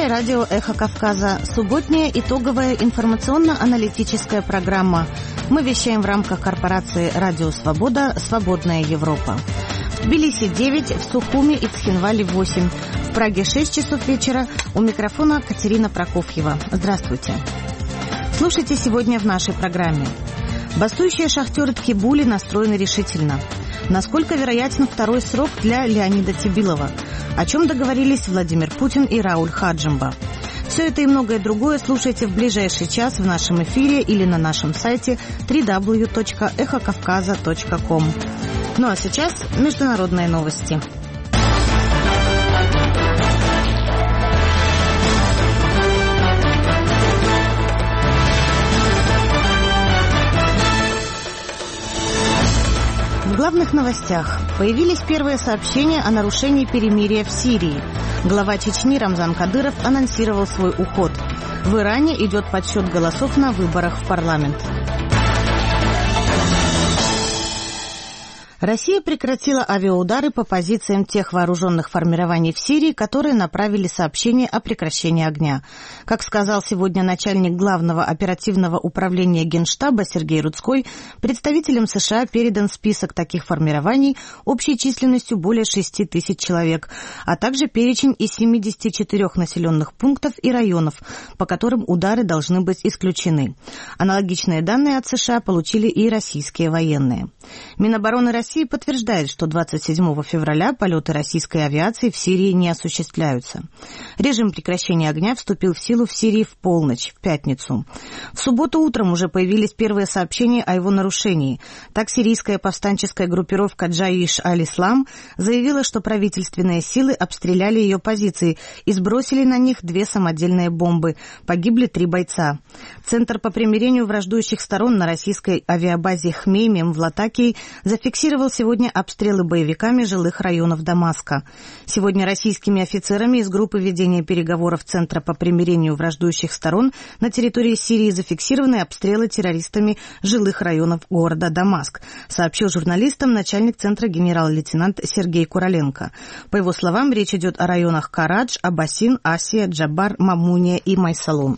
эфире радио «Эхо Кавказа». Субботняя итоговая информационно-аналитическая программа. Мы вещаем в рамках корпорации «Радио Свобода. Свободная Европа». В Тбилиси 9, в Сухуми и Цхинвале 8. В Праге 6 часов вечера. У микрофона Катерина Прокофьева. Здравствуйте. Слушайте сегодня в нашей программе. Бастующие шахтеры Тхибули настроены решительно. Насколько вероятен второй срок для Леонида Тибилова? О чем договорились Владимир Путин и Рауль Хаджимба? Все это и многое другое слушайте в ближайший час в нашем эфире или на нашем сайте www.эхокавказа.ком. Ну а сейчас международные новости. В главных новостях появились первые сообщения о нарушении перемирия в Сирии. Глава Чечни Рамзан Кадыров анонсировал свой уход. В Иране идет подсчет голосов на выборах в парламент. Россия прекратила авиаудары по позициям тех вооруженных формирований в Сирии, которые направили сообщение о прекращении огня. Как сказал сегодня начальник Главного оперативного управления Генштаба Сергей Рудской, представителям США передан список таких формирований общей численностью более 6 тысяч человек, а также перечень из 74 населенных пунктов и районов, по которым удары должны быть исключены. Аналогичные данные от США получили и российские военные. Минобороны России подтверждает, что 27 февраля полеты российской авиации в Сирии не осуществляются. Режим прекращения огня вступил в силу в Сирии в полночь, в пятницу. В субботу утром уже появились первые сообщения о его нарушении. Так, сирийская повстанческая группировка Джаиш аль-Ислам заявила, что правительственные силы обстреляли ее позиции и сбросили на них 2 самодельные бомбы. Погибли 3 бойца. Центр по примирению враждующих сторон на российской авиабазе Хмеймим в Латакии зафиксировал сегодня обстрелы боевиками жилых районов Дамаска. Сегодня российскими офицерами из группы ведения переговоров Центра по примирению враждующих сторон на территории Сирии зафиксированы обстрелы террористами жилых районов города Дамаск, сообщил журналистам начальник Центра генерал-лейтенант Сергей Куроленко. По его словам, речь идет о районах Карадж, Абасин, Асия, Джабар, Мамуния и Майсалун.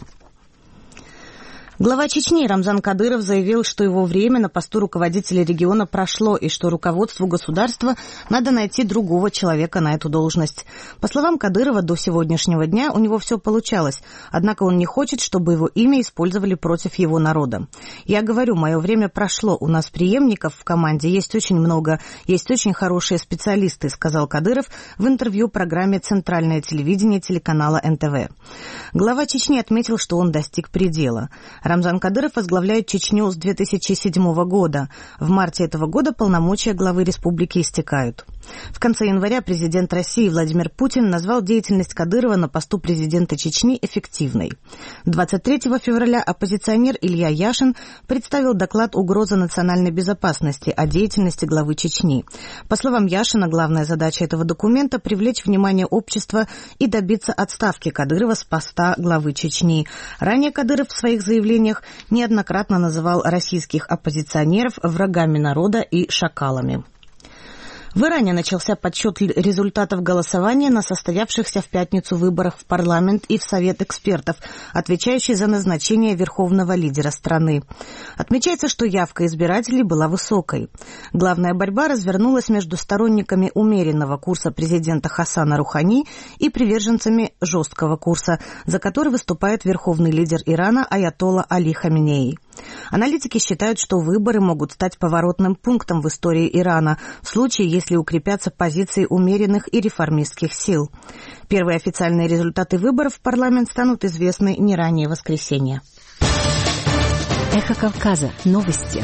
Глава Чечни Рамзан Кадыров заявил, что его время на посту руководителя региона прошло и что руководству государства надо найти другого человека на эту должность. По словам Кадырова, до сегодняшнего дня у него все получалось, однако он не хочет, чтобы его имя использовали против его народа. «Я говорю, мое время прошло, у нас преемников в команде есть очень много, есть очень хорошие специалисты», сказал Кадыров в интервью программе «Центральное телевидение» телеканала НТВ. Глава Чечни отметил, что он достиг предела. Рамзан Кадыров возглавляет Чечню с 2007 года. В марте этого года полномочия главы республики истекают. В конце января президент России Владимир Путин назвал деятельность Кадырова на посту президента Чечни эффективной. 23 февраля оппозиционер Илья Яшин представил доклад «Угроза национальной безопасности» о деятельности главы Чечни. По словам Яшина, главная задача этого документа – привлечь внимание общества и добиться отставки Кадырова с поста главы Чечни. Ранее Кадыров в своих заявлениях неоднократно называл российских оппозиционеров врагами народа и шакалами. В Иране начался подсчет результатов голосования на состоявшихся в пятницу выборах в парламент и в Совет экспертов, отвечающий за назначение верховного лидера страны. Отмечается, что явка избирателей была высокой. Главная борьба развернулась между сторонниками умеренного курса президента Хасана Рухани и приверженцами жесткого курса, за который выступает верховный лидер Ирана аятолла Али Хаминеи. Аналитики считают, что выборы могут стать поворотным пунктом в истории Ирана в случае, если укрепятся позиции умеренных и реформистских сил. Первые официальные результаты выборов в парламент станут известны не ранее воскресенья. Эхо Кавказа. Новости.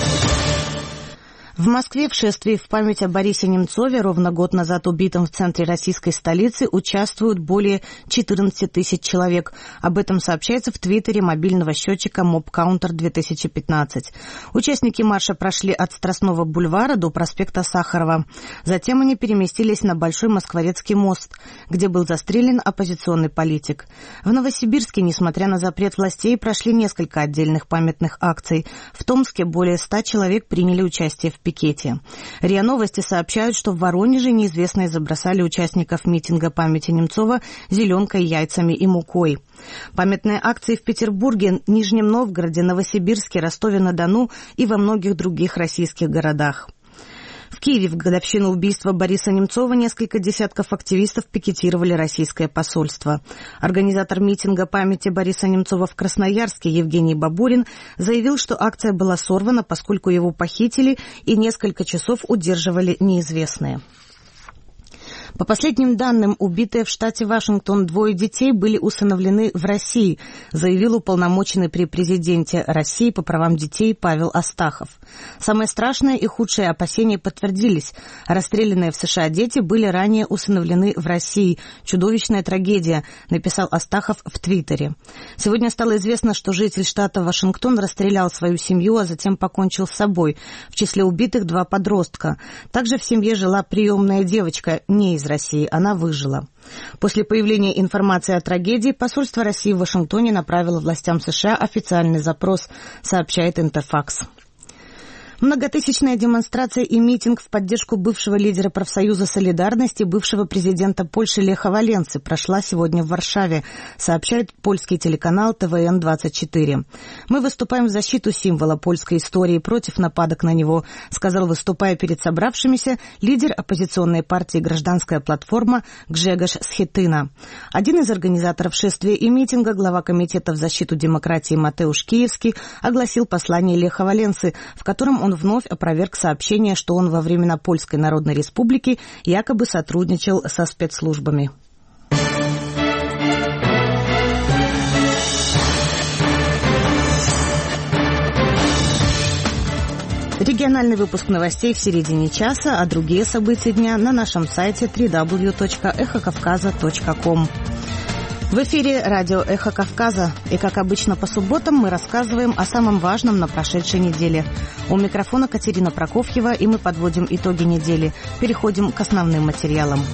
В Москве в шествии в память о Борисе Немцове, ровно год назад убитом в центре российской столицы, участвуют более 14 тысяч человек. Об этом сообщается в твиттере мобильного счетчика MobCounter-2015. Участники марша прошли от Страстного бульвара до проспекта Сахарова. Затем они переместились на Большой Москворецкий мост, где был застрелен оппозиционный политик. В Новосибирске, несмотря на запрет властей, прошли несколько отдельных памятных акций. В Томске более 100 человек приняли участие в пикете. РИА Новости сообщают, что в Воронеже неизвестные забросали участников митинга памяти Немцова зеленкой, яйцами и мукой. Памятные акции в Петербурге, Нижнем Новгороде, Новосибирске, Ростове-на-Дону и во многих других российских городах. В Киеве в годовщину убийства Бориса Немцова несколько десятков активистов пикетировали российское посольство. Организатор митинга памяти Бориса Немцова в Красноярске Евгений Бабурин заявил, что акция была сорвана, поскольку его похитили и несколько часов удерживали неизвестные. По последним данным, убитые в штате Вашингтон 2 детей были усыновлены в России, заявил уполномоченный при президенте России по правам детей Павел Астахов. Самое страшное и худшие опасения подтвердились. Расстрелянные в США дети были ранее усыновлены в России. Чудовищная трагедия, написал Астахов в Твиттере. Сегодня стало известно, что житель штата Вашингтон расстрелял свою семью, а затем покончил с собой. В числе убитых 2 подростка. Также в семье жила приемная девочка, не из России, она выжила. После появления информации о трагедии посольство России в Вашингтоне направило властям США официальный запрос, сообщает Интерфакс. Многотысячная демонстрация и митинг в поддержку бывшего лидера профсоюза «Солидарности», бывшего президента Польши Леха Валенсы прошла сегодня в Варшаве, сообщает польский телеканал ТВН-24. «Мы выступаем в защиту символа польской истории против нападок на него», сказал, выступая перед собравшимися, лидер оппозиционной партии «Гражданская платформа» Гжегош Схетына. Один из организаторов шествия и митинга, глава комитета в защиту демократии Матеуш Киевский, огласил послание Леха Валенсы, в котором он вновь опроверг сообщение, что он во времена Польской Народной Республики якобы сотрудничал со спецслужбами. Региональный выпуск новостей в середине часа, а другие события дня на нашем сайте www.эхокавказа.ком. В эфире радио «Эхо Кавказа». И, как обычно, по субботам мы рассказываем о самом важном на прошедшей неделе. У микрофона Катерина Прокофьева, и мы подводим итоги недели. Переходим к основным материалам.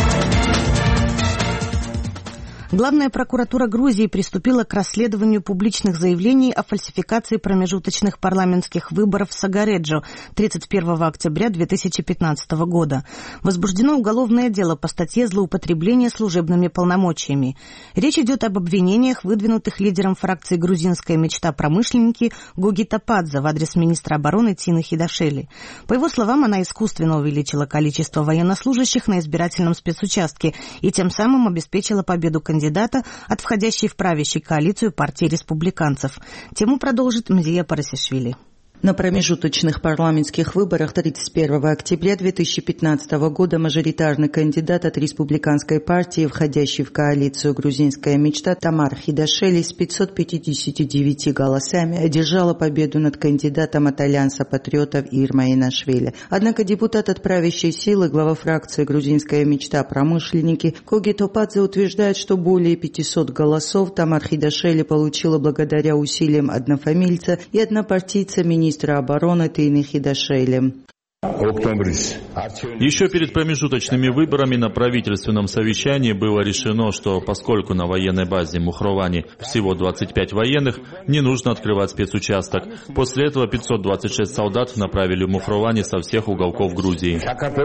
Главная прокуратура Грузии приступила к расследованию публичных заявлений о фальсификации промежуточных парламентских выборов в Сагареджо 31 октября 2015 года. Возбуждено уголовное дело по статье «Злоупотребление служебными полномочиями». Речь идет об обвинениях, выдвинутых лидером фракции «Грузинская мечта» промышленники Гуги Топадзе в адрес министра обороны Тины Хидашели. По его словам, она искусственно увеличила количество военнослужащих на избирательном спецучастке и тем самым обеспечила победу кандидата от входящей в правящую коалицию партии республиканцев. Тему продолжит Мзия Парасишвили. На промежуточных парламентских выборах 31 октября 2015 года мажоритарный кандидат от республиканской партии, входящий в коалицию «Грузинская мечта» Тамар Хидашели с 559 голосами одержала победу над кандидатом от Альянса патриотов Ирма Инашвили. Однако депутат от правящей силы, глава фракции «Грузинская мечта» промышленники Гуги Топадзе утверждает, что более 500 голосов Тамар Хидашели получила благодаря усилиям однофамильца и однопартийца министра обороны Тины Хидашели. Еще перед промежуточными выборами на правительственном совещании было решено, что поскольку на военной базе Мухровани всего 25 военных, не нужно открывать спецучасток. После этого 526 солдат направили в Мухровани со всех уголков Грузии.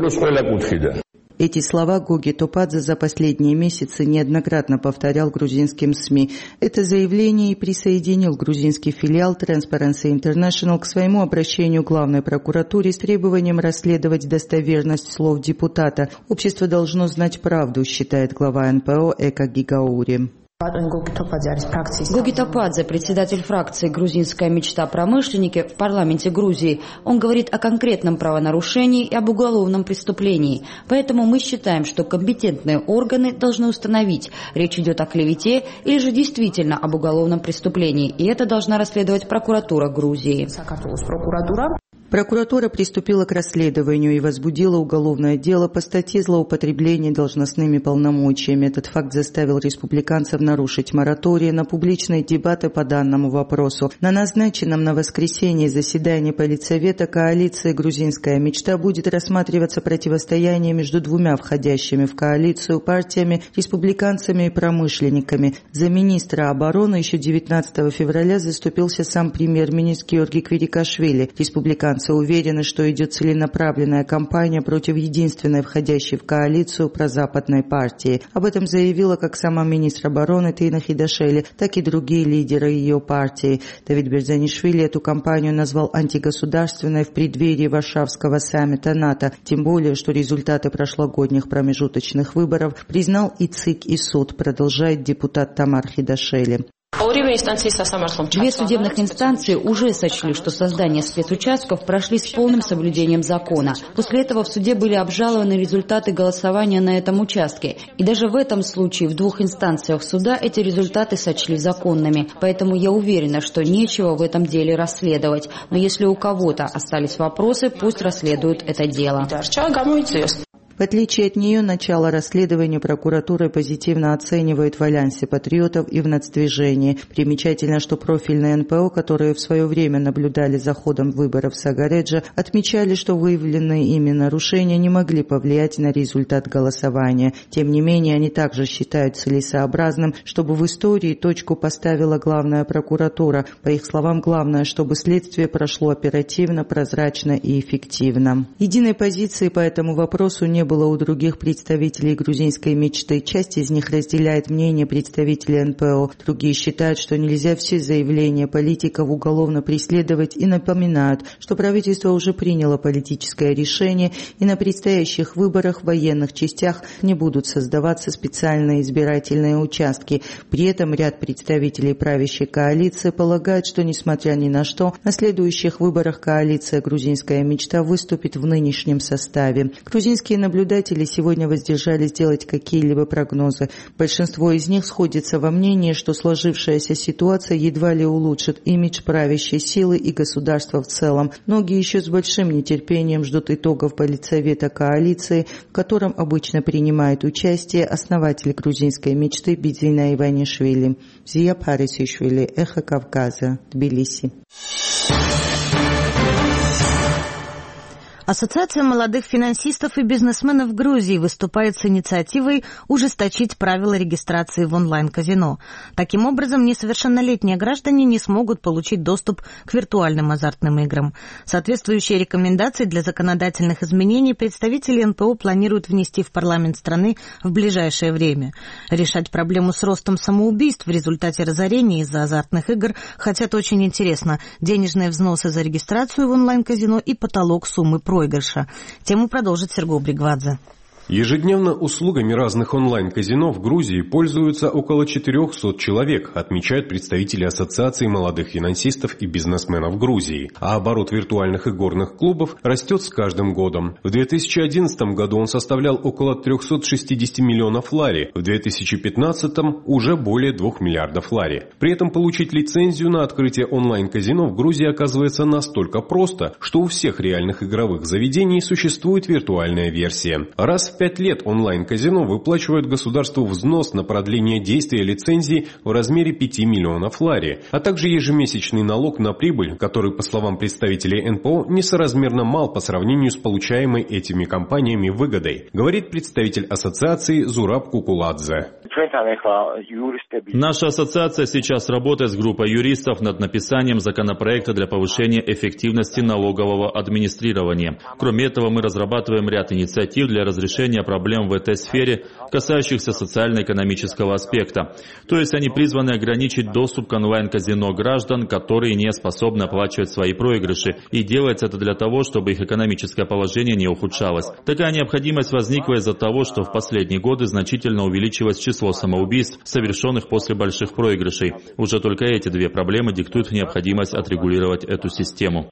Эти слова Гуги Топадзе за последние месяцы неоднократно повторял грузинским СМИ. Это заявление и присоединил грузинский филиал Transparency International к своему обращению к главной прокуратуре с требованием расследовать достоверность слов депутата. Общество должно знать правду, считает глава НПО Эка Гигаури. Гуги Топадзе, председатель фракции «Грузинская мечта» промышленники в парламенте Грузии. Он говорит о конкретном правонарушении и об уголовном преступлении. Поэтому мы считаем, что компетентные органы должны установить, речь идет о клевете или же действительно об уголовном преступлении. И это должна расследовать прокуратура Грузии. Прокуратура приступила к расследованию и возбудила уголовное дело по статье «Злоупотребление должностными полномочиями». Этот факт заставил республиканцев нарушить мораторий на публичные дебаты по данному вопросу. На назначенном на воскресенье заседании политсовета коалиции «Грузинская мечта» будет рассматриваться противостояние между двумя входящими в коалицию партиями, республиканцами и промышленниками. За министра обороны еще 19 февраля заступился сам премьер-министр Георгий Квирикашвили. Республиканцы республиканцы уверены, что идет целенаправленная кампания против единственной входящей в коалицию прозападной партии. Об этом заявила как сама министр обороны Тина Хидашели, так и другие лидеры ее партии. Давид Берзанишвили эту кампанию назвал антигосударственной в преддверии Варшавского саммита НАТО, тем более, что результаты прошлогодних промежуточных выборов признал и ЦИК, и суд, продолжает депутат Тамар Хидашели. Две судебных инстанции уже сочли, что создание спецучастков прошли с полным соблюдением закона. После этого в суде были обжалованы результаты голосования на этом участке. И даже в этом случае в двух инстанциях суда эти результаты сочли законными. Поэтому я уверена, что нечего в этом деле расследовать. Но если у кого-то остались вопросы, пусть расследуют это дело. В отличие от нее, начало расследования прокуратура позитивно оценивает в Альянсе патриотов и в нацдвижении. Примечательно, что профильные НПО, которые в свое время наблюдали за ходом выборов в Сагаредже, отмечали, что выявленные ими нарушения не могли повлиять на результат голосования. Тем не менее, они также считают целесообразным, чтобы в истории точку поставила главная прокуратура. По их словам, главное, чтобы следствие прошло оперативно, прозрачно и эффективно. Единой позиции по этому вопросу не было у других представителей грузинской мечты. Часть из них разделяет мнение представителей НПО. Другие считают, что нельзя все заявления политиков уголовно преследовать и напоминают, что правительство уже приняло политическое решение и на предстоящих выборах в военных частях не будут создаваться специальные избирательные участки. При этом ряд представителей правящей коалиции полагают, что несмотря ни на что, на следующих выборах коалиция «Грузинская мечта» выступит в нынешнем составе. Грузинские наблюдатели сегодня воздержались делать какие-либо прогнозы. Большинство из них сходится во мнении, что сложившаяся ситуация едва ли улучшит имидж правящей силы и государства в целом. Многие еще с большим нетерпением ждут итогов политсовета коалиции, в котором обычно принимает участие основатель грузинской мечты Бидзина Иванишвили. Зия Парисишвили, Эхо Кавказа, Тбилиси. Ассоциация молодых финансистов и бизнесменов Грузии выступает с инициативой ужесточить правила регистрации в онлайн-казино. Таким образом, несовершеннолетние граждане не смогут получить доступ к виртуальным азартным играм. Соответствующие рекомендации для законодательных изменений представители НПО планируют внести в парламент страны в ближайшее время. Решать проблему с ростом самоубийств в результате разорения из-за азартных игр хотят очень интересно. Денежные взносы за регистрацию в онлайн-казино и потолок суммы проигрыша. Тему продолжит Серго Бригвадзе. Ежедневно услугами разных онлайн-казино в Грузии пользуются около 400 человек, отмечают представители Ассоциации молодых финансистов и бизнесменов Грузии. А оборот виртуальных игорных клубов растет с каждым годом. В 2011 году он составлял около 360 миллионов лари, в 2015 уже более 2 миллиардов лари. При этом получить лицензию на открытие онлайн-казино в Грузии оказывается настолько просто, что у всех реальных игровых заведений существует виртуальная версия. Раз в 5 лет онлайн-казино выплачивают государству взнос на продление действия лицензии в размере 5 миллионов лари, а также ежемесячный налог на прибыль, который, по словам представителей НПО, несоразмерно мал по сравнению с получаемой этими компаниями выгодой, говорит представитель ассоциации Зураб Кукуладзе. Наша ассоциация сейчас работает с группой юристов над написанием законопроекта для повышения эффективности налогового администрирования. Кроме этого, мы разрабатываем ряд инициатив для разрешения проблем в этой сфере, касающихся социально-экономического аспекта. То есть они призваны ограничить доступ к онлайн-казино граждан, которые не способны оплачивать свои проигрыши. И делается это для того, чтобы их экономическое положение не ухудшалось. Такая необходимость возникла из-за того, что в последние годы значительно увеличилось число самоубийств, совершенных после больших проигрышей. Уже только эти две проблемы диктуют необходимость отрегулировать эту систему.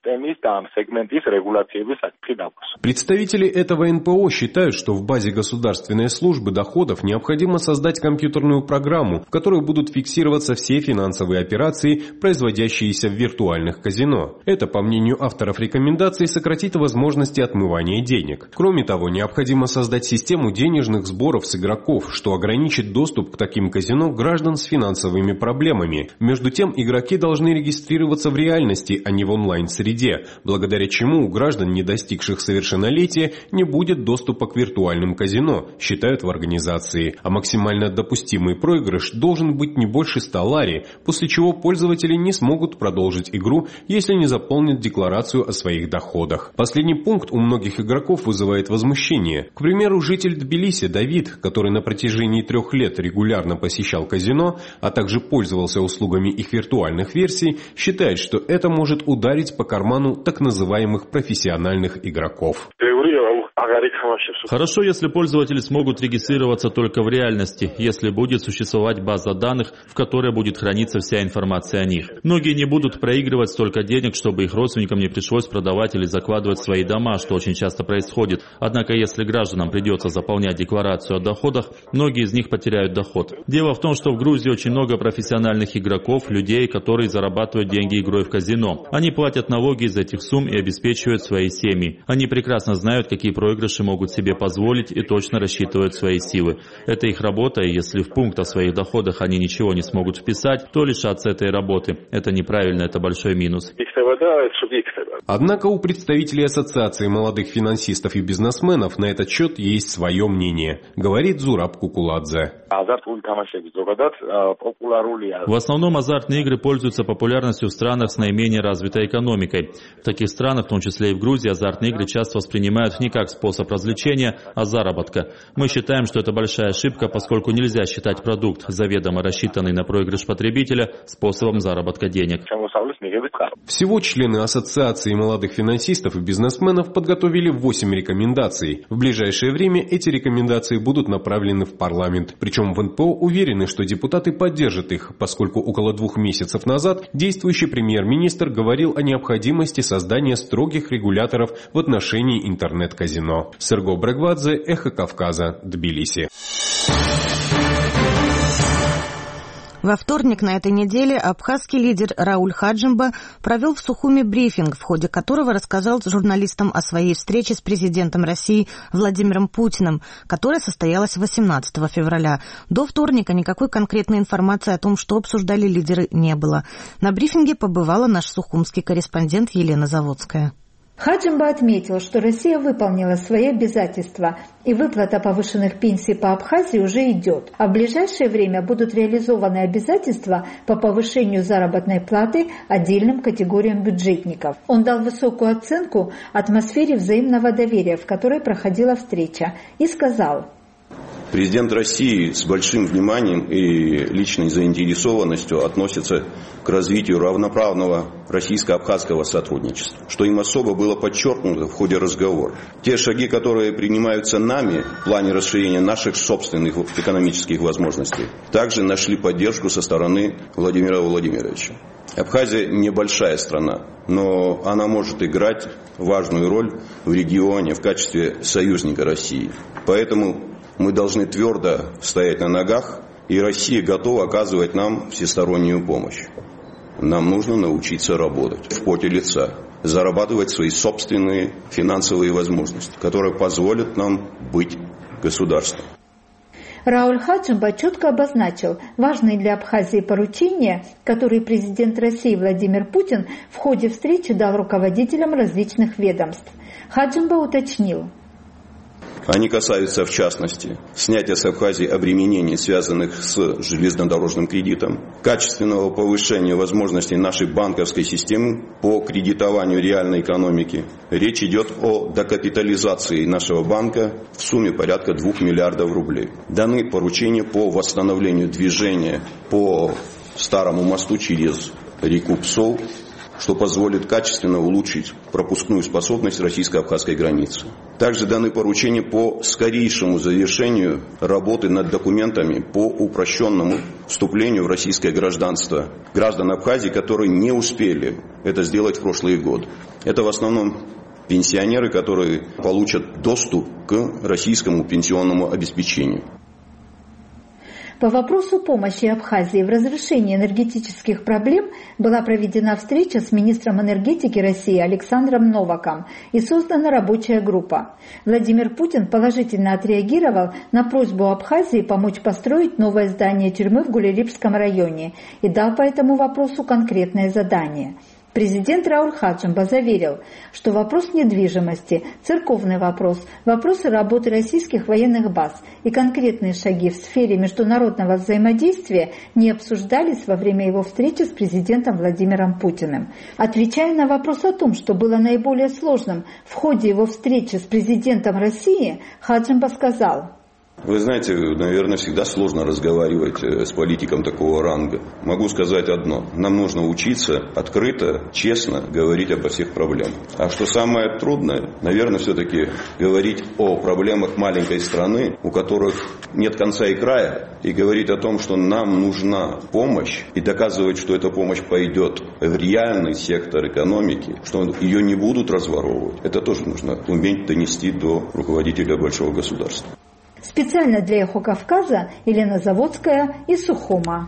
Представители этого НПО считают, что в базе государственной службы доходов необходимо создать компьютерную программу, в которой будут фиксироваться все финансовые операции, производящиеся в виртуальных казино. Это, по мнению авторов рекомендаций, сократит возможности отмывания денег. Кроме того, необходимо создать систему денежных сборов с игроков, что ограничит доступ к таким казино граждан с финансовыми проблемами. Между тем, игроки должны регистрироваться в реальности, а не в онлайн-среде, благодаря чему у граждан, не достигших совершеннолетия, не будет доступа к виртуальным виртуальным казино, считают в организации, а максимально допустимый проигрыш должен быть не больше 100 лари, после чего пользователи не смогут продолжить игру, если не заполнят декларацию о своих доходах. Последний пункт у многих игроков вызывает возмущение. К примеру, житель Тбилиси Давид, который на протяжении 3 лет регулярно посещал казино, а также пользовался услугами их виртуальных версий, считает, что это может ударить по карману так называемых профессиональных игроков. Хорошо, если пользователи смогут регистрироваться только в реальности, если будет существовать база данных, в которой будет храниться вся информация о них. Многие не будут проигрывать столько денег, чтобы их родственникам не пришлось продавать или закладывать свои дома, что очень часто происходит. Однако, если гражданам придется заполнять декларацию о доходах, многие из них потеряют доход. Дело в том, что в Грузии очень много профессиональных игроков, людей, которые зарабатывают деньги игрой в казино. Они платят налоги из этих сумм и обеспечивают свои семьи. Они прекрасно знают, какие проигрыши могут себе позволить и точно рассчитывают свои силы. Это их работа, и если в пункт о своих доходах они ничего не смогут вписать, то лишатся этой работы. Это неправильно, это большой минус. Однако у представителей Ассоциации молодых финансистов и бизнесменов на этот счет есть свое мнение, говорит Зураб Кукуладзе. В основном азартные игры пользуются популярностью в странах с наименее развитой экономикой. В таких странах, в том числе и в Грузии, азартные игры часто воспринимают не как способ развлечения, а заработка. Мы считаем, что это большая ошибка, поскольку нельзя считать продукт, заведомо рассчитанный на проигрыш потребителя, способом заработка денег. Всего члены Ассоциации молодых финансистов и бизнесменов подготовили 8 рекомендаций. В ближайшее время эти рекомендации будут направлены в парламент. Причем в НПО уверены, что депутаты поддержат их, поскольку около 2 месяцев назад действующий премьер-министр говорил о необходимости создания строгих регуляторов в отношении интернет-казино. Серго Брагвадзе, Эхо Кавказа, Тбилиси. Во вторник на этой неделе абхазский лидер Рауль Хаджимба провел в Сухуми брифинг, в ходе которого рассказал журналистам о своей встрече с президентом России Владимиром Путиным, которая состоялась 18 февраля. До вторника никакой конкретной информации о том, что обсуждали лидеры, не было. На брифинге побывала наш сухумский корреспондент Елена Заводская. Хаджимба отметил, что Россия выполнила свои обязательства, и выплата повышенных пенсий по Абхазии уже идет. А в ближайшее время будут реализованы обязательства по повышению заработной платы отдельным категориям бюджетников. Он дал высокую оценку атмосфере взаимного доверия, в которой проходила встреча, и сказал: Президент России с большим вниманием и личной заинтересованностью относится к развитию равноправного российско-абхазского сотрудничества, что им особо было подчеркнуто в ходе разговора. Те шаги, которые принимаются нами в плане расширения наших собственных экономических возможностей, также нашли поддержку со стороны Владимира Владимировича. Абхазия небольшая страна, но она может играть важную роль в регионе в качестве союзника России. Поэтому мы должны твердо стоять на ногах, и Россия готова оказывать нам всестороннюю помощь. Нам нужно научиться работать в поте лица, зарабатывать свои собственные финансовые возможности, которые позволят нам быть государством. Рауль Хаджимба четко обозначил важные для Абхазии поручения, которые президент России Владимир Путин в ходе встречи дал руководителям различных ведомств. Хаджимба уточнил: Они касаются, в частности, снятия с Абхазии обременений, связанных с железнодорожным кредитом, качественного повышения возможностей нашей банковской системы по кредитованию реальной экономики. Речь идет о докапитализации нашего банка в сумме порядка 2 миллиардов рублей. Даны поручения по восстановлению движения по старому мосту через реку Псол, что позволит качественно улучшить пропускную способность российско-абхазской границы. Также даны поручения по скорейшему завершению работы над документами по упрощенному вступлению в российское гражданство граждан Абхазии, которые не успели это сделать в прошлые годы. Это в основном пенсионеры, которые получат доступ к российскому пенсионному обеспечению. По вопросу помощи Абхазии в разрешении энергетических проблем была проведена встреча с министром энергетики России Александром Новаком и создана рабочая группа. Владимир Путин положительно отреагировал на просьбу Абхазии помочь построить новое здание тюрьмы в Гулерипском районе и дал по этому вопросу конкретное задание. Президент Рауль Хаджимба заверил, что вопрос недвижимости, церковный вопрос, вопросы работы российских военных баз и конкретные шаги в сфере международного взаимодействия не обсуждались во время его встречи с президентом Владимиром Путиным. Отвечая на вопрос о том, что было наиболее сложным в ходе его встречи с президентом России, Хаджимба сказал: Вы знаете, наверное, всегда сложно разговаривать с политиком такого ранга. Могу сказать одно. Нам нужно учиться открыто, честно говорить обо всех проблемах. А что самое трудное, наверное, все-таки говорить о проблемах маленькой страны, у которых нет конца и края, и говорить о том, что нам нужна помощь, и доказывать, что эта помощь пойдет в реальный сектор экономики, что ее не будут разворовывать. Это тоже нужно уметь донести до руководителя большого государства. Специально для «Эхо Кавказа» Елена Заводская из Сухума.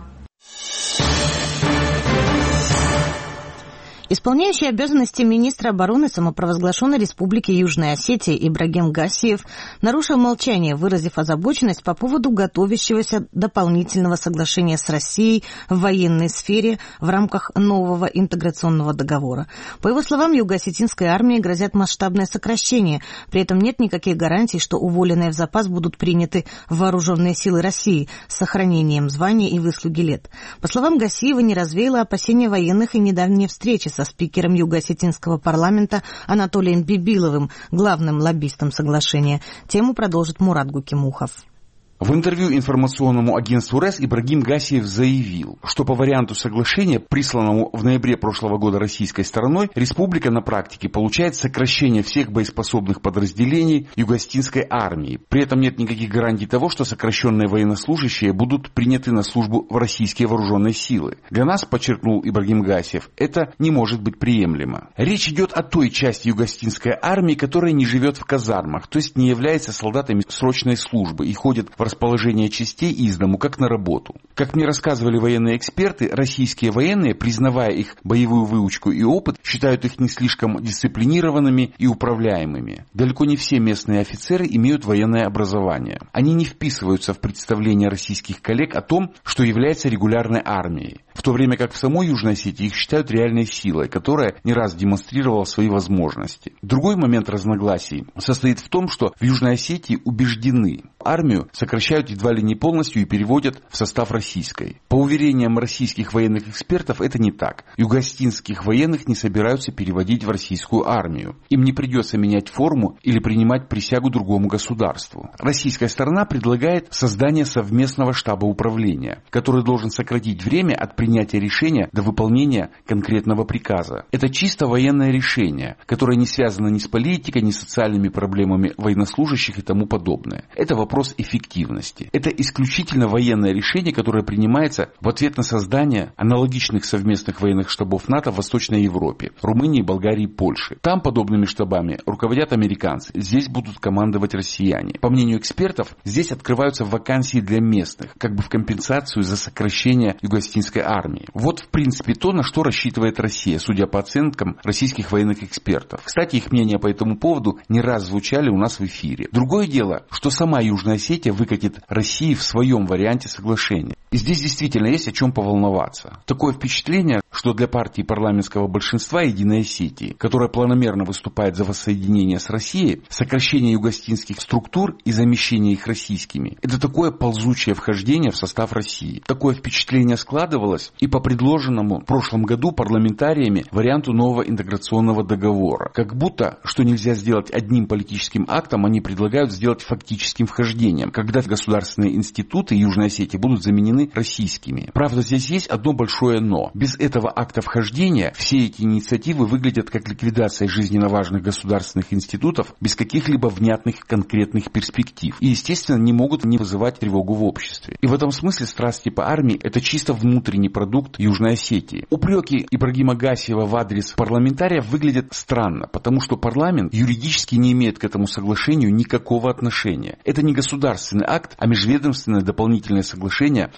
Исполняющий обязанности министра обороны самопровозглашенной Республики Южная Осетия Ибрагим Гасиев нарушил молчание, выразив озабоченность по поводу готовящегося дополнительного соглашения с Россией в военной сфере в рамках нового интеграционного договора. По его словам, юго-осетинской армии грозят масштабное сокращение, при этом нет никаких гарантий, что уволенные в запас будут приняты в вооруженные силы России с сохранением звания и выслуги лет. По словам Гасиева, не развеяло опасения военных и недавняя встреча со спикером Юго-Осетинского парламента Анатолием Бибиловым, главным лоббистом соглашения. Тему продолжит Мурат Гукимухов. В интервью информационному агентству РЭС Ибрагим Гасиев заявил, что по варианту соглашения, присланному в ноябре прошлого года российской стороной, республика на практике получает сокращение всех боеспособных подразделений юго-осетинской армии. При этом нет никаких гарантий того, что сокращенные военнослужащие будут приняты на службу в российские вооруженные силы. Для нас, подчеркнул Ибрагим Гасиев, это не может быть приемлемо. Речь идет о той части юго-осетинской армии, которая не живет в казармах, то есть не является солдатами срочной службы и ходит в расположение частей из дому, как на работу. Как мне рассказывали военные эксперты, российские военные, признавая их боевую выучку и опыт, считают их не слишком дисциплинированными и управляемыми. Далеко не все местные офицеры имеют военное образование. Они не вписываются в представление российских коллег о том, что является регулярной армией. В то время как в самой Южной Осетии их считают реальной силой, которая не раз демонстрировала свои возможности. Другой момент разногласий состоит в том, что в Южной Осетии убеждены, армию сокращают едва ли не полностью и переводят в состав российской. По уверениям российских военных экспертов, это не так. Юго-осетинских военных не собираются переводить в российскую армию. Им не придется менять форму или принимать присягу другому государству. Российская сторона предлагает создание совместного штаба управления, который должен сократить время от принятия решения до выполнения конкретного приказа. Это чисто военное решение, которое не связано ни с политикой, ни с социальными проблемами военнослужащих и тому подобное. Это вопрос эффективности. Это исключительно военное решение, которое принимается в ответ на создание аналогичных совместных военных штабов НАТО в Восточной Европе, Румынии, Болгарии и Польше. Там подобными штабами руководят американцы, здесь будут командовать россияне. По мнению экспертов, здесь открываются вакансии для местных, как бы в компенсацию за сокращение юго-осетинской армии. Вот в принципе то, на что рассчитывает Россия, судя по оценкам российских военных экспертов. Кстати, их мнения по этому поводу не раз звучали у нас в эфире. Другое дело, что сама Южная Осетия выкатит России в своем варианте соглашения. И здесь действительно есть о чем поволноваться. Такое впечатление, что для партии парламентского большинства Единой Осетии, которая планомерно выступает за воссоединение с Россией, сокращение юго-осетинских структур и замещение их российскими, это такое ползучее вхождение в состав России. Такое впечатление складывалось и по предложенному в прошлом году парламентариями варианту нового интеграционного договора. Как будто, что нельзя сделать одним политическим актом, они предлагают сделать фактическим вхождением, когда государственные институты Южной Осетии будут заменены российскими. Правда, здесь есть одно большое «но». Без этого акта вхождения все эти инициативы выглядят как ликвидация жизненно важных государственных институтов без каких-либо внятных конкретных перспектив. И, естественно, не могут не вызывать тревогу в обществе. И в этом смысле страсти по армии – это чисто внутренний продукт Южной Осетии. Упреки Ибрагима Гасиева в адрес парламентариев выглядят странно, потому что парламент юридически не имеет к этому соглашению никакого отношения. Это не государственный акт, а межведомственное дополнительное соглашение к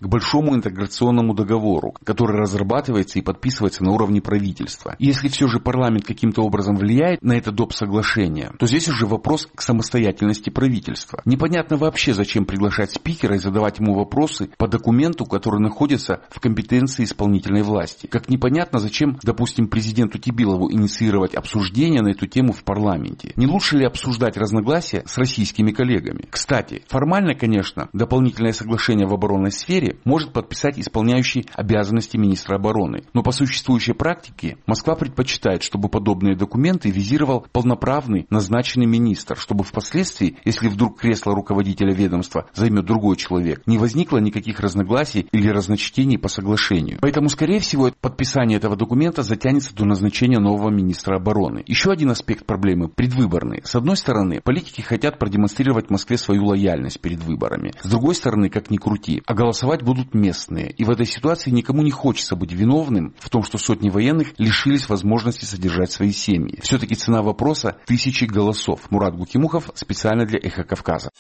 большому интеграционному договору, который разрабатывается и подписывается на уровне правительства. И если все же парламент каким-то образом влияет на это доп. Соглашение, то здесь уже вопрос к самостоятельности правительства. Непонятно вообще, зачем приглашать спикера и задавать ему вопросы по документу, который находится в компетенции исполнительной власти. Как непонятно, зачем, допустим, президенту Тибилову инициировать обсуждение на эту тему в парламенте. Не лучше ли обсуждать разногласия с российскими коллегами? Кстати, формально, конечно, дополнительное соглашение в оборонной сфере может подписать исполняющий обязанности министра обороны. Но по существующей практике Москва предпочитает, чтобы подобные документы визировал полноправный назначенный министр, чтобы впоследствии, если вдруг кресло руководителя ведомства займет другой человек, не возникло никаких разногласий или разночтений по соглашению. Поэтому, скорее всего, подписание этого документа затянется до назначения нового министра обороны. Еще один аспект проблемы – предвыборный. С одной стороны, политики хотят продемонстрировать в Москве свою лояльность перед выборами. С другой стороны, как ни крути, а голосовать будут местные. И в этой ситуации никому не хочется быть виновным в том, что сотни военных лишились возможности содержать свои семьи. Все-таки цена вопроса – тысячи голосов. Мурат Гукимухов специально для «Эхо Кавказа».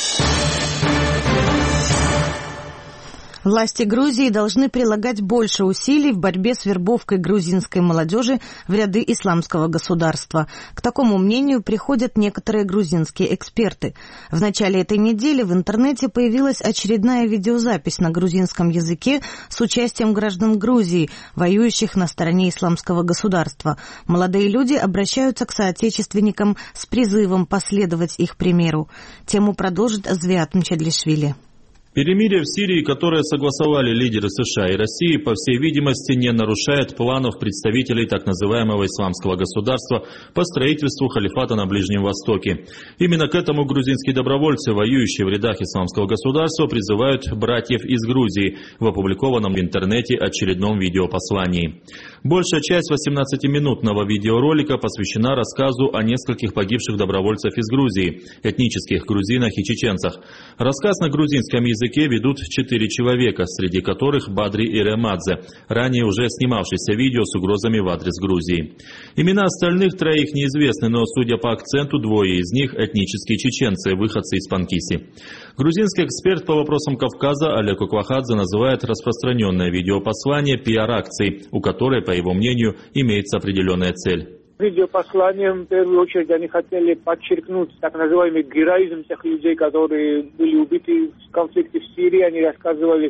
Власти Грузии должны прилагать больше усилий в борьбе с вербовкой грузинской молодежи в ряды исламского государства. К такому мнению приходят некоторые грузинские эксперты. В начале этой недели в интернете появилась очередная видеозапись на грузинском языке с участием граждан Грузии, воюющих на стороне исламского государства. Молодые люди обращаются к соотечественникам с призывом последовать их примеру. Тему продолжит Звиат Мчедлишвили. Перемирие в Сирии, которое согласовали лидеры США и России, по всей видимости, не нарушает планов представителей так называемого исламского государства по строительству халифата на Ближнем Востоке. Именно к этому грузинские добровольцы, воюющие в рядах исламского государства, призывают братьев из Грузии в опубликованном в интернете очередном видеопослании. Большая часть 18-минутного видеоролика посвящена рассказу о нескольких погибших добровольцев из Грузии, этнических грузинах и чеченцах. Рассказ на грузинском языке ведут 4 человека, среди которых Бадри Иремадзе, ранее уже снимавшийся видео с угрозами в адрес Грузии. Имена остальных 3 неизвестны, но, судя по акценту, 2 из них этнические чеченцы, выходцы из Панкиси. Грузинский эксперт по вопросам Кавказа Олег Квахадзе называет распространенное видеопослание пиар-акцией, у которой, по его мнению, имеется определенная цель. Видеопосланием, в первую очередь, они хотели подчеркнуть так называемый героизм тех людей, которые были убиты в конфликте в Сирии. Они рассказывали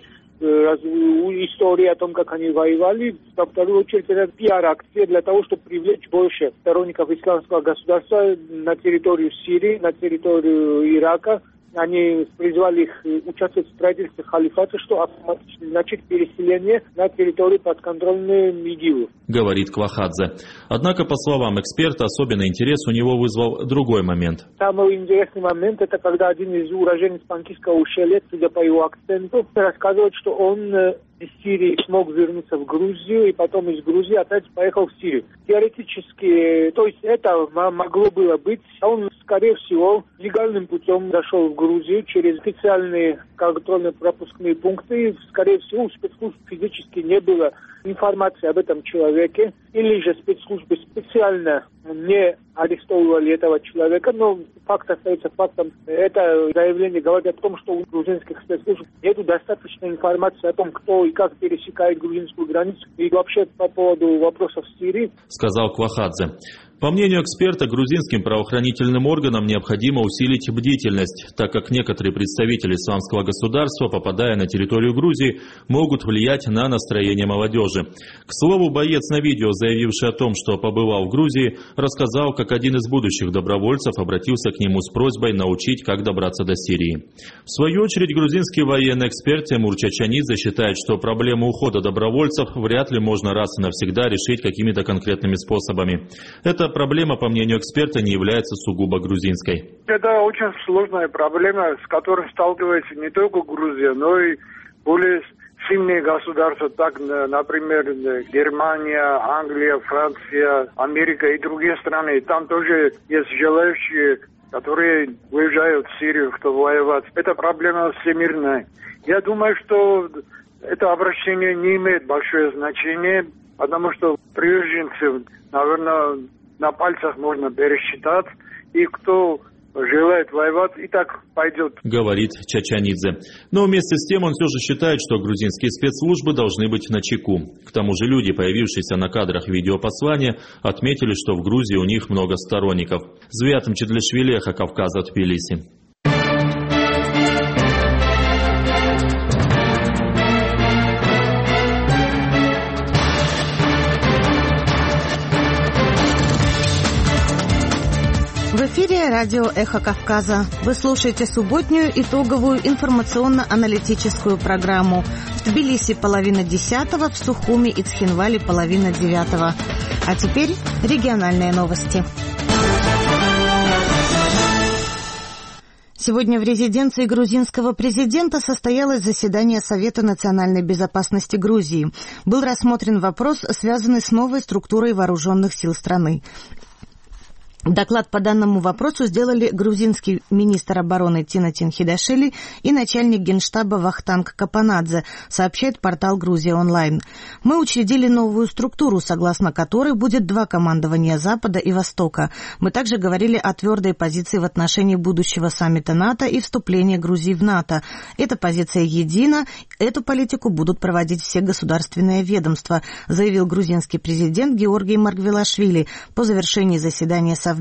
истории о том, как они воевали. Во вторую очередь, это пиар-акция для того, чтобы привлечь больше сторонников исламского государства на территорию Сирии, на территорию Ирака. Они призвали их участвовать в строительстве халифата, что автоматически значит переселение на территорию подконтрольной ИГИЛу, говорит Квахадзе. Однако, по словам эксперта, особенный интерес у него вызвал другой момент. Самый интересный момент – это когда один из уроженцев Панкисского ущелья, судя по его акценту, рассказывает, что он из Сирии смог вернуться в Грузию и потом из Грузии опять поехал в Сирию. Теоретически, то есть это могло было быть. Он, скорее всего, легальным путем зашел в Грузию через специальные контрольно-пропускные пункты. Скорее всего, у спецслужб физически не было информации об этом человеке, или же спецслужбы специально не арестовывали этого человека, но факт остается фактом. Это заявление говорит о том, что у грузинских спецслужб нет достаточной информации о том, кто и как пересекает грузинскую границу, и вообще по поводу вопросов в Сирии, сказал Квахадзе. По мнению эксперта, грузинским правоохранительным органам необходимо усилить бдительность, так как некоторые представители исламского государства, попадая на территорию Грузии, могут влиять на настроение молодежи. К слову, боец на видео, заявивший о том, что побывал в Грузии, рассказал, как один из будущих добровольцев обратился к нему с просьбой научить, как добраться до Сирии. В свою очередь, грузинский военный эксперт Тимур Чачанидзе считает, что проблему ухода добровольцев вряд ли можно раз и навсегда решить какими-то конкретными способами. Эта проблема, по мнению эксперта, не является сугубо грузинской. Это очень сложная проблема, с которой сталкивается не только Грузия, но и более сильные государства, так, например, Германия, Англия, Франция, Америка и другие страны. Там тоже есть желающие, которые уезжают в Сирию, кто воевать. Это проблема всемирная. Я думаю, что это обращение не имеет большое значение, потому что приверженцев, наверное, на пальцах можно пересчитать. И кто желает воевать, и так пойдет. Говорит Чачанидзе. Но вместе с тем он все же считает, что грузинские спецслужбы должны быть начеку. К тому же люди, появившиеся на кадрах видеопослания, отметили, что в Грузии у них много сторонников. Звятым Чедлишвили, Эхо Кавказа, Тбилиси. В эфире радио «Эхо Кавказа». Вы слушаете субботнюю итоговую информационно-аналитическую программу. В Тбилиси 9:30, в Сухуми и Цхинвале 8:30. А теперь региональные новости. Сегодня в резиденции грузинского президента состоялось заседание Совета национальной безопасности Грузии. Был рассмотрен вопрос, связанный с новой структурой вооруженных сил страны. Доклад по данному вопросу сделали грузинский министр обороны Тинатин Хидашвили и начальник генштаба Вахтанг Капанадзе, сообщает портал «Грузия онлайн». Мы учредили новую структуру, согласно которой будет 2 командования Запада и Востока. Мы также говорили о твердой позиции в отношении будущего саммита НАТО и вступления Грузии в НАТО. Эта позиция едина, эту политику будут проводить все государственные ведомства, заявил грузинский президент Георгий Маргвелашвили по завершении заседания Совбеза.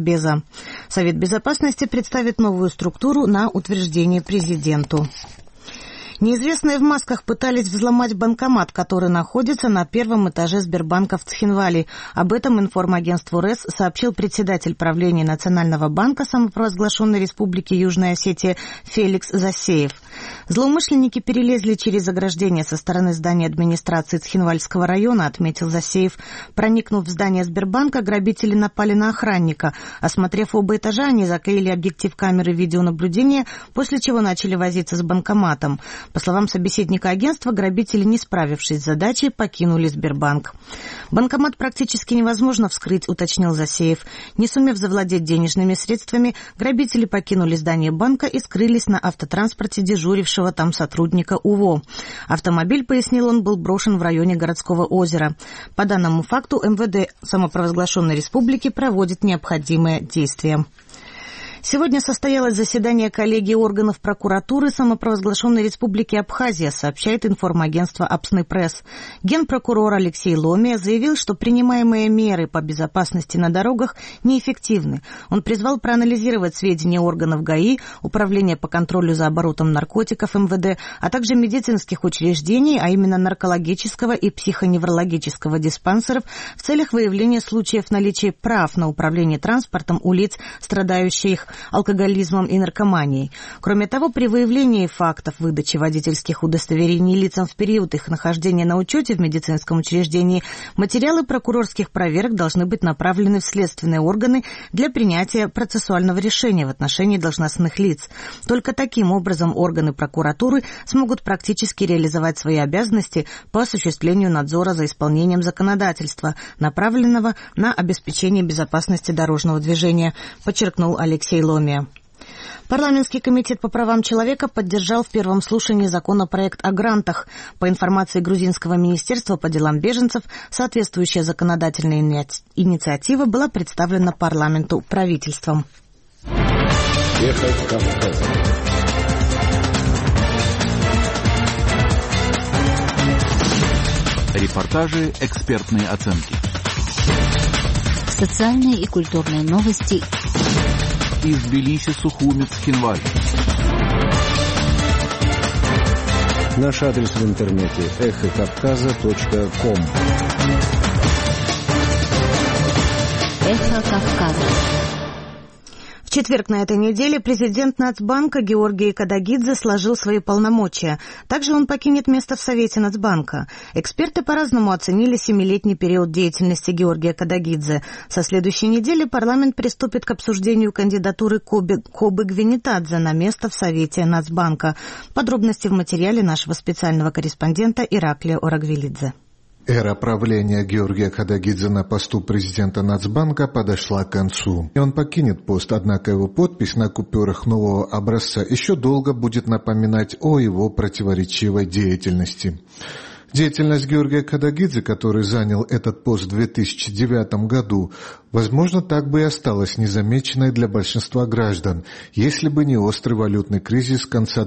Совет Безопасности представит новую структуру на утверждение президенту. Неизвестные в масках пытались взломать банкомат, который находится на 1-м этаже Сбербанка в Цхинвале. Об этом информагентству РЭС сообщил председатель правления Национального банка самопровозглашенной Республики Южная Осетия Феликс Засеев. Злоумышленники перелезли через ограждение со стороны здания администрации Цхинвальского района, отметил Засеев. Проникнув в здание Сбербанка, грабители напали на охранника. Осмотрев оба этажа, они заклеили объектив камеры видеонаблюдения, после чего начали возиться с банкоматом. По словам собеседника агентства, грабители, не справившись с задачей, покинули Сбербанк. Банкомат практически невозможно вскрыть, уточнил Засеев. Не сумев завладеть денежными средствами, грабители покинули здание банка и скрылись на автотранспорте дежурившего там сотрудника УВО. Автомобиль, пояснил он, был брошен в районе городского озера. По данному факту МВД самопровозглашенной республики проводит необходимые действия. Сегодня состоялось заседание коллегии органов прокуратуры самопровозглашенной Республики Абхазия, сообщает информагентство Апсны Пресс. Генпрокурор Алексей Ломия заявил, что принимаемые меры по безопасности на дорогах неэффективны. Он призвал проанализировать сведения органов ГАИ, Управления по контролю за оборотом наркотиков МВД, а также медицинских учреждений, а именно наркологического и психоневрологического диспансеров, в целях выявления случаев наличия прав на управление транспортом у лиц, страдающих алкоголизмом и наркоманией. Кроме того, при выявлении фактов выдачи водительских удостоверений лицам в период их нахождения на учете в медицинском учреждении, материалы прокурорских проверок должны быть направлены в следственные органы для принятия процессуального решения в отношении должностных лиц. Только таким образом органы прокуратуры смогут практически реализовать свои обязанности по осуществлению надзора за исполнением законодательства, направленного на обеспечение безопасности дорожного движения, подчеркнул Алексей Ломия. Парламентский комитет по правам человека поддержал в первом слушании законопроект о грантах. По информации Грузинского министерства по делам беженцев, соответствующая законодательная инициатива была представлена парламенту правительством. Эхо Кавказа. Репортажи, экспертные оценки. Социальные и культурные новости из Тбилиси, Сухуми, Цхинваль. Наш адрес в интернете эхокавказа.ком. Эхо Кавказа. В четверг на этой неделе президент Нацбанка Георгий Кадагидзе сложил свои полномочия. Также он покинет место в Совете Нацбанка. Эксперты по-разному оценили 7-летний период деятельности Георгия Кадагидзе. Со следующей недели парламент приступит к обсуждению кандидатуры Кобы Гвинетадзе на место в Совете Нацбанка. Подробности в материале нашего специального корреспондента Ираклия Орагвелидзе. Эра правления Георгия Кадагидзе на посту президента Нацбанка подошла к концу. И он покинет пост, однако его подпись на купюрах нового образца еще долго будет напоминать о его противоречивой деятельности. Деятельность Георгия Кадагидзе, который занял этот пост в 2009 году, Возможно, так бы и осталось незамеченной для большинства граждан, если бы не острый валютный кризис конца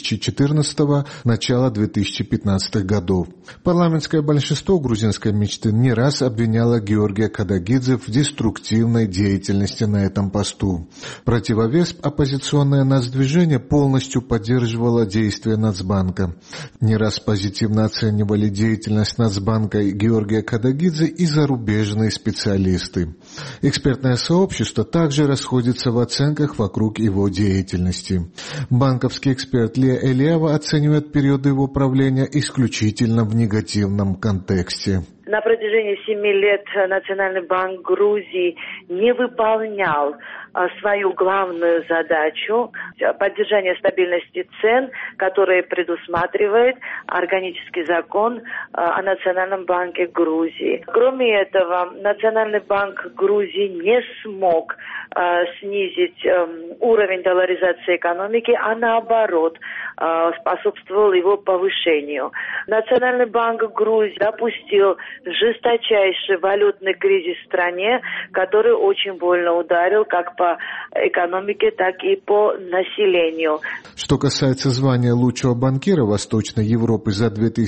2014-го, начала 2015-х годов. Парламентское большинство грузинской мечты не раз обвиняло Георгия Кадагидзе в деструктивной деятельности на этом посту. Противовес оппозиционное нацдвижение полностью поддерживало действия Нацбанка. Не раз позитивно оценивали деятельность Нацбанка и Георгия Кадагидзе и зарубежные специалисты. Экспертное сообщество также расходится в оценках вокруг его деятельности. Банковский эксперт Лия Элиава оценивает периоды его правления исключительно в негативном контексте. На протяжении 7 лет Национальный банк Грузии не выполнял свою главную задачу – поддержание стабильности цен, который предусматривает органический закон о Национальном банке Грузии. Кроме этого, Национальный банк Грузии не смог снизить уровень долларизации экономики, а наоборот способствовал его повышению. Национальный банк Грузии допустил жесточайший валютный кризис в стране, который очень больно ударил как по экономике, так и по населению. Что касается звания лучшего банкира Восточной Европы за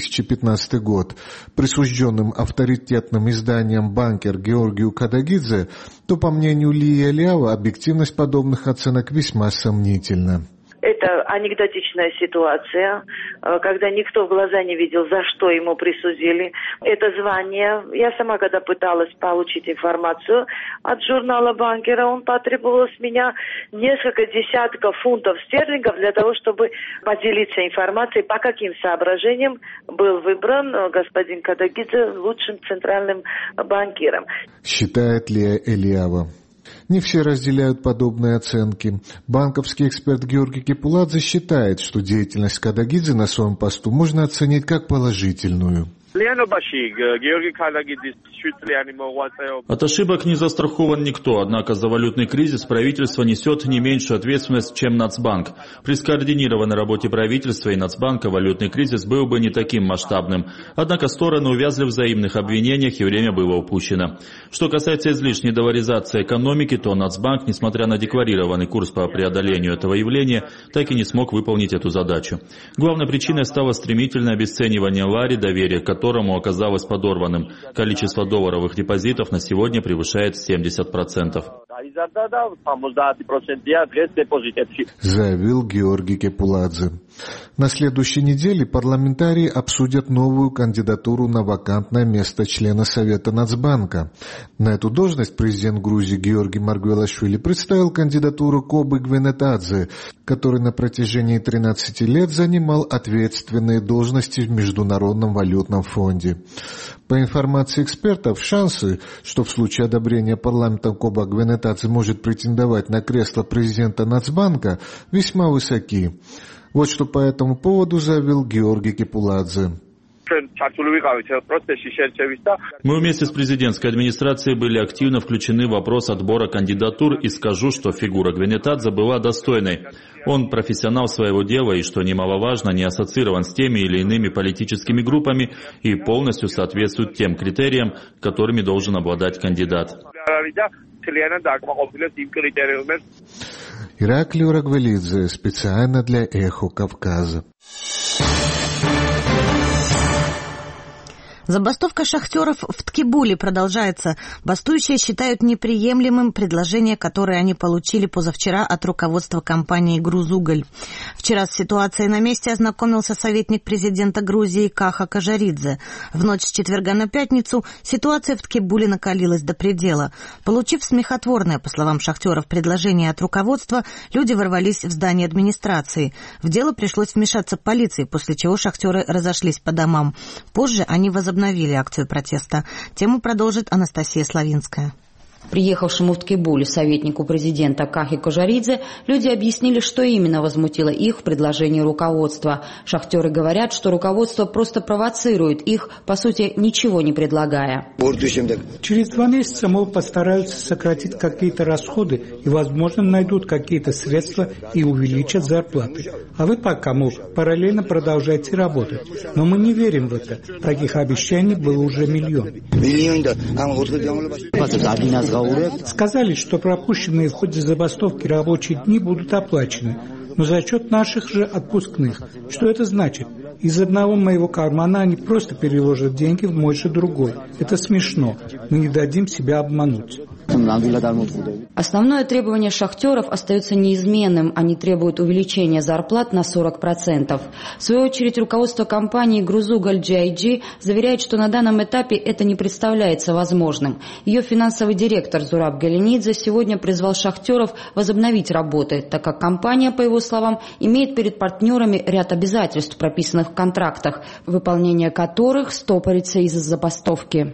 2015 год, присужденным авторитетным изданием «Банкер» Георгию Кадагидзе, то, по мнению Лии Элиава, объективность подобных оценок весьма сомнительна. Это анекдотичная ситуация, когда никто в глаза не видел, за что ему присудили это звание. Я сама, когда пыталась получить информацию от журнала «Банкера», он потребовал с меня несколько десятков фунтов стерлингов для того, чтобы поделиться информацией, по каким соображениям был выбран господин Кадагидзе лучшим центральным банкиром. Считает Лия Элиава. Не все разделяют подобные оценки. Банковский эксперт Георгий Кепуладзе считает, что деятельность Кадагидзе на своем посту можно оценить как положительную. От ошибок не застрахован никто, однако за валютный кризис правительство несет не меньшую ответственность, чем Нацбанк. При скоординированной работе правительства и Нацбанка валютный кризис был бы не таким масштабным. Однако стороны увязли в взаимных обвинениях и время было упущено. Что касается излишней долларизации экономики, то Нацбанк, несмотря на декларированный курс по преодолению этого явления, так и не смог выполнить эту задачу. Главной причиной стало стремительное обесценивание лари, доверие к которому оказалось подорванным. Количество долларовых депозитов на сегодня превышает 70%. Заявил Георгий Кепуладзе. На следующей неделе парламентарии обсудят новую кандидатуру на вакантное место члена Совета Нацбанка. На эту должность президент Грузии Георгий Маргвелашвили представил кандидатуру Кобы Гвенетадзе, который на протяжении 13 лет занимал ответственные должности в Международном валютном фонде. По информации экспертов, шансы, что в случае одобрения парламентом Коба Гвенетадзе может претендовать на кресло президента Нацбанка, весьма высоки. Вот что по этому поводу заявил Георгий Кепуладзе. Мы вместе с президентской администрацией были активно включены в вопрос отбора кандидатур и скажу, что фигура Гвенетадзе была достойной. Он профессионал своего дела и, что немаловажно, не ассоциирован с теми или иными политическими группами и полностью соответствует тем критериям, которыми должен обладать кандидат. Ираклий Урагвелидзе, специально для «Эхо Кавказа». Забастовка шахтеров в Ткибуле продолжается. Бастующие считают неприемлемым предложение, которое они получили позавчера от руководства компании «Грузуголь». Вчера с ситуацией на месте ознакомился советник президента Грузии Каха Кожаридзе. В ночь с четверга на пятницу ситуация в Ткибуле накалилась до предела. Получив смехотворное, по словам шахтеров, предложение от руководства, люди ворвались в здание администрации. В дело пришлось вмешаться полиции, после чего шахтеры разошлись по домам. Позже они возобновили акцию протеста. Тему продолжит Анастасия Славинская. Приехавшему в Ткибуле советнику президента Кахи Кожаридзе люди объяснили, что именно возмутило их в предложении руководства. Шахтеры говорят, что руководство просто провоцирует их, по сути, ничего не предлагая. Через 2 месяца, мол, постараются сократить какие-то расходы и, возможно, найдут какие-то средства и увеличат зарплаты. А вы пока, мол, параллельно продолжайте работать. Но мы не верим в это. Таких обещаний было уже миллион. Сказали, что пропущенные в ходе забастовки рабочие дни будут оплачены, но за счет наших же отпускных. Что это значит? Из одного моего кармана они просто переложат деньги в мой же другой. Это смешно. Мы не дадим себя обмануть. Основное требование шахтеров остается неизменным. Они требуют увеличения зарплат на 40%. В свою очередь, руководство компании «Грузугаль GIG» заверяет, что на данном этапе это не представляется возможным. Ее финансовый директор Зураб Галенидзе сегодня призвал шахтеров возобновить работы, так как компания, по его словам, имеет перед партнерами ряд обязательств, прописанных в контрактах, выполнение которых стопорится из-за забастовки.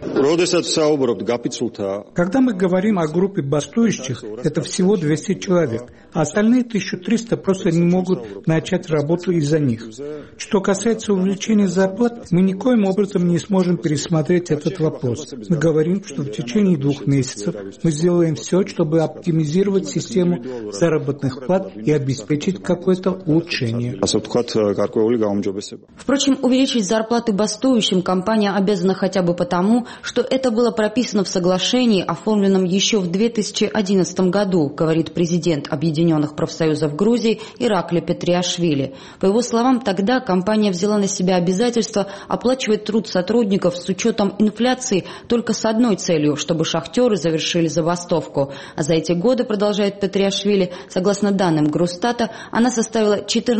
Когда мы говорим о группе бастующих, это всего 200 человек, а остальные 1300 просто не могут начать работу из-за них. Что касается увеличения зарплат, мы никоим образом не сможем пересмотреть этот вопрос. Мы говорим, что в течение 2 месяцев мы сделаем все, чтобы оптимизировать систему заработных плат и обеспечить какое-то улучшение. Впрочем, увеличить зарплаты бастующим компания обязана хотя бы потому, что это было прописано в соглашении, оформленном еще в 2011 году, говорит президент Объединенных профсоюзов Грузии Иракли Петриашвили. По его словам, тогда компания взяла на себя обязательство оплачивать труд сотрудников с учетом инфляции только с одной целью, чтобы шахтеры завершили забастовку. А за эти годы, продолжает Петриашвили, согласно данным Грустата, она составила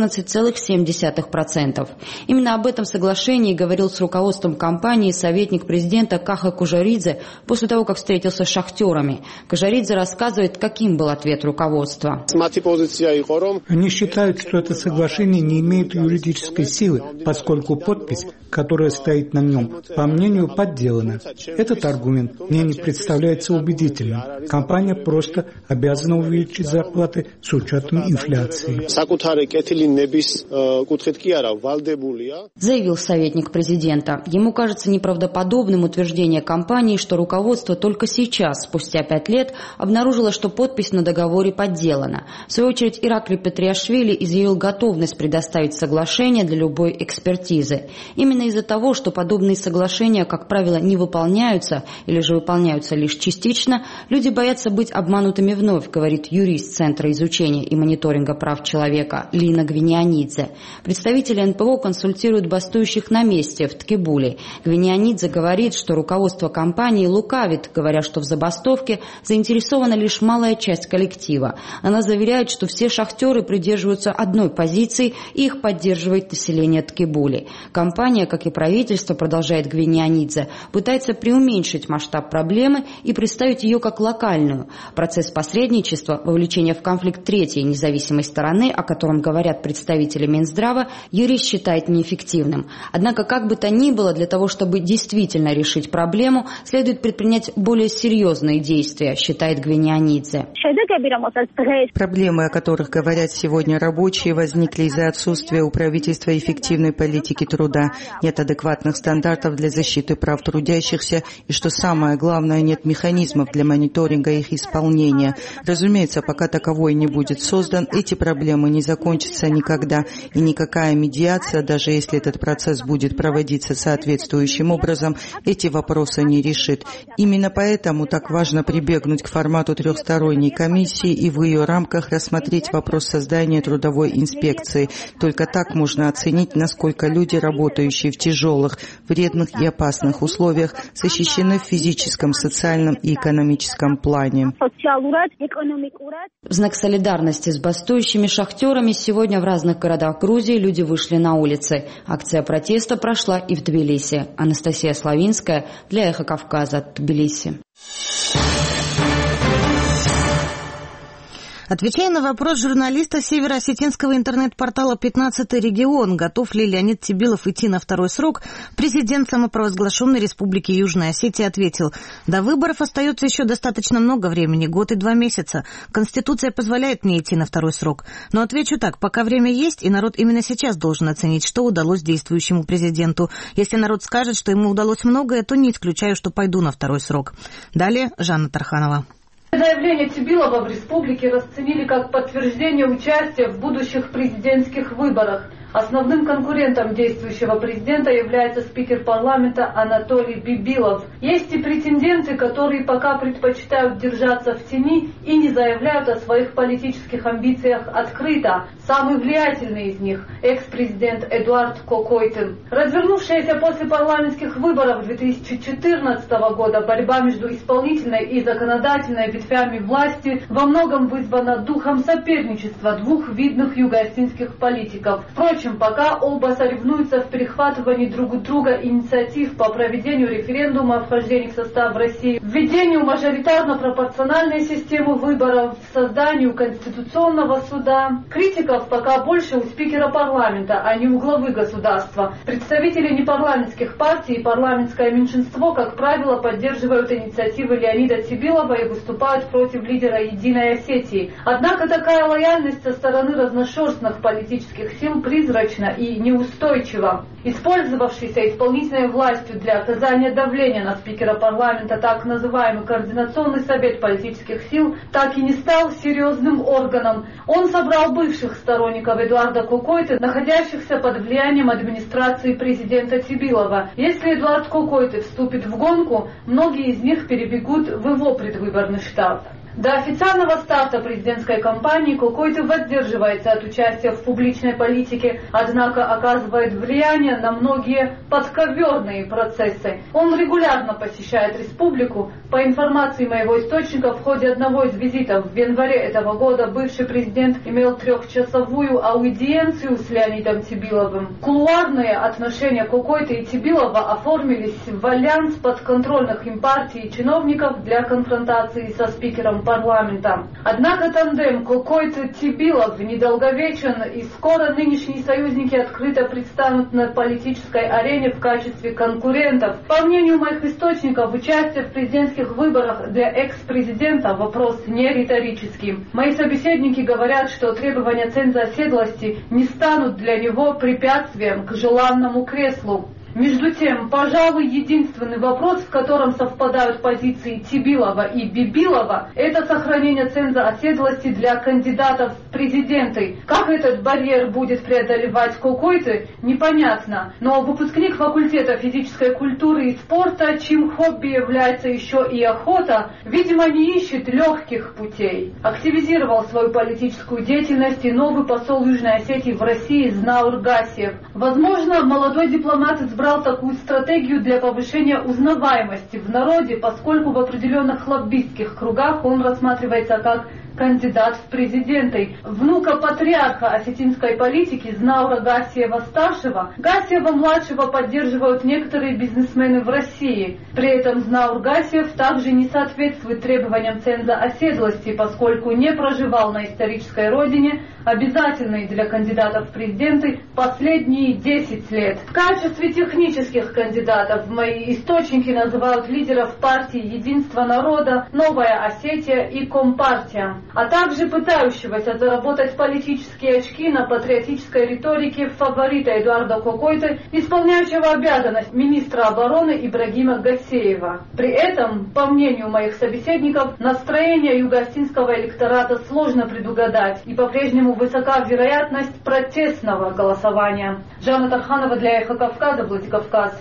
14,7%. Именно об этом соглашении говорил с руководством компании советник президента Каха Кужаридзе после того, как встретился с шахтерами. Кужаридзе рассказывает, каким был ответ руководства. Они считают, что это соглашение не имеет юридической силы, поскольку подпись, которая стоит на нем, по мнению, подделана. Этот аргумент мне не представляется убедительным. Компания просто обязана увеличить зарплаты с учетом инфляции. Заявил советник президента. Ему кажется неправдоподобным утверждение компании, что руководство только сейчас, спустя 5 лет, обнаружило, что подпись на договоре подделана. В свою очередь, Иракли Петриашвили изъявил готовность предоставить соглашение для любой экспертизы. Именно из-за того, что подобные соглашения, как правило, не выполняются или же выполняются лишь частично, люди боятся быть обманутыми вновь, говорит юрист Центра изучения и мониторинга прав человека Лина Гвинианидзе. Представители НПО консультируют бастующих на месте в Ткибуле. Гвинианидзе говорит, что руководство компании лукавит, говоря, что в забастовке заинтересована лишь малая часть коллектива. Она заверяет, что все шахтеры придерживаются одной позиции и их поддерживает население Ткибули. Компания, как и правительство, продолжает Гвинианидзе, пытается преуменьшить масштаб проблемы и представить ее как локальную. Процесс посредничества, вовлечения в конфликт третьей независимой стороны, о котором говорят представители Минздрава, юрист считает неэффективным. Однако, как бы то ни было, для того, чтобы действительно решить проблему, следует предпринять более серьезные действия, считает Гвинианидзе. Проблемы, о которых говорят сегодня рабочие, возникли из-за отсутствия у правительства эффективной политики труда, нет адекватных стандартов для защиты прав трудящихся и, что самое главное, нет механизмов для мониторинга их исполнения. Разумеется, пока таковой не будет создан, эти проблемы не закончатся никогда, и никакая медиация, даже если этот процесс будет проводиться соответствующим образом, эти вопросы не решит. Именно поэтому так важно прибегнуть к формату трехсторонней комиссии и в ее рамках рассмотреть вопрос создания трудовой инспекции. Только так можно оценить, насколько люди, работающие в тяжелых, вредных и опасных условиях, защищены в физическом, социальном и экономическом плане. В знак солидарности с бастующими шахтерами сегодня в разных городах Грузии люди вышли на улицы. Акция протеста прошла и в Тбилиси. Анастасия Славинская для «Эхо Кавказа», Тбилиси. Отвечая на вопрос журналиста североосетинского интернет-портала «15-й регион», готов ли Леонид Тебилов идти на второй срок, президент самопровозглашенной Республики Южная Осетия ответил: до выборов остается еще достаточно много времени, 1 год и 2 месяца. Конституция позволяет мне идти на второй срок. Но отвечу так: пока время есть, и народ именно сейчас должен оценить, что удалось действующему президенту. Если народ скажет, что ему удалось многое, то не исключаю, что пойду на второй срок. Далее Жанна Тарханова. Заявление Тебилова в республике расценили как подтверждение участия в будущих президентских выборах. Основным конкурентом действующего президента является спикер парламента Анатолий Бибилов. Есть и претенденты, которые пока предпочитают держаться в тени и не заявляют о своих политических амбициях открыто. Самый влиятельный из них – экс-президент Эдуард Кокойтен. Развернувшаяся после парламентских выборов 2014 года борьба между исполнительной и законодательной ветвями власти во многом вызвана духом соперничества двух видных юго-осетинских политиков. Впрочем, пока оба соревнуются в перехватывании друг у друга инициатив по проведению референдума о вхождении в состав России, введению мажоритарно-пропорциональной системы выборов, созданию Конституционного суда, критиков пока больше у спикера парламента, а не у главы государства. Представители непарламентских партий и парламентское меньшинство, как правило, поддерживают инициативы Леонида Цибилова и выступают против лидера Единой Осетии. Однако такая лояльность со стороны разношерстных политических сил призрачна и неустойчива. Использовавшийся исполнительной властью для оказания давления на спикера парламента так называемый Координационный совет политических сил так и не стал серьезным органом. Он собрал бывших сторонников Эдуарда Кокойты, находящихся под влиянием администрации президента Цибилова. Если Эдуард Кокойты вступит в гонку, многие из них перебегут в его предвыборный штаб. До официального старта президентской кампании Кокойты воздерживается от участия в публичной политике, однако оказывает влияние на многие подковерные процессы. Он регулярно посещает республику. По информации моего источника, в ходе одного из визитов в январе этого года бывший президент имел 3-часовую аудиенцию с Леонидом Цибиловым. Кулуарные отношения Кокойты и Цибилова оформились в альянс подконтрольных им партий и чиновников для конфронтации со спикером парламента. Однако тандем Кокойты-Цибилов недолговечен, и скоро нынешние союзники открыто предстанут на политической арене в качестве конкурентов. По мнению моих источников, участие в президентских выборах для экс-президента вопрос не риторический. Мои собеседники говорят, что требования ценза оседлости не станут для него препятствием к желанному креслу. Между тем, пожалуй, единственный вопрос, в котором совпадают позиции Цибилова и Бибилова, это сохранение ценза оседлости для кандидатов в президенты. Как этот барьер будет преодолевать Кокойты, непонятно. Но выпускник факультета физической культуры и спорта, чьим хобби является еще и охота, видимо, не ищет легких путей. Активизировал свою политическую деятельность и новый посол Южной Осетии в России Знаур Гасиев. Возможно, молодой дипломат избрал такую стратегию для повышения узнаваемости в народе, поскольку в определенных лоббистских кругах он рассматривается как кандидат в президенты. Внука патриарха осетинской политики Знаура Гасиева-старшего, Гасиева-младшего поддерживают некоторые бизнесмены в России. При этом Знаур Гасиев также не соответствует требованиям ценза оседлости, поскольку не проживал на исторической родине, обязательной для кандидатов в президенты, последние 10 лет. В качестве технических кандидатов мои источники называют лидеров партии «Единство народа», «Новая Осетия» и «Компартия», а также пытающегося заработать политические очки на патриотической риторике фаворита Эдуарда Кокойты, исполняющего обязанность министра обороны Ибрагима Гасеева. При этом, по мнению моих собеседников, настроение юго-осетинского электората сложно предугадать, и по-прежнему высока вероятность протестного голосования. Жанна Тарханова для Эхо Кавказа, Владикавказ.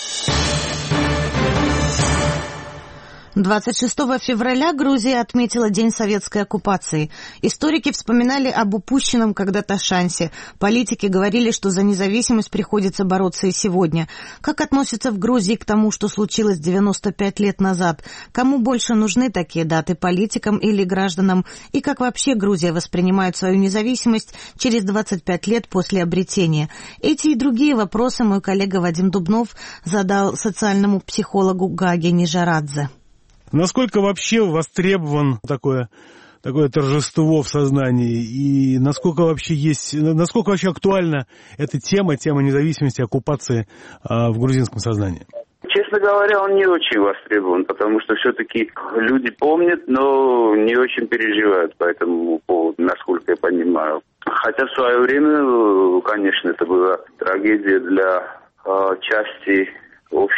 26 февраля Грузия отметила День советской оккупации. Историки вспоминали об упущенном когда-то шансе. Политики говорили, что за независимость приходится бороться и сегодня. Как относятся в Грузии к тому, что случилось 95 лет назад? Кому больше нужны такие даты, политикам или гражданам? И как вообще Грузия воспринимает свою независимость через 25 лет после обретения? Эти и другие вопросы мой коллега Вадим Дубнов задал социальному психологу Гаге Нижарадзе. Насколько вообще востребован такое торжество в сознании, и насколько вообще актуальна эта тема независимости, оккупации в грузинском сознании? Честно говоря, он не очень востребован, потому что все-таки люди помнят, но не очень переживают по этому поводу, насколько я понимаю. Хотя в свое время, конечно, это была трагедия для части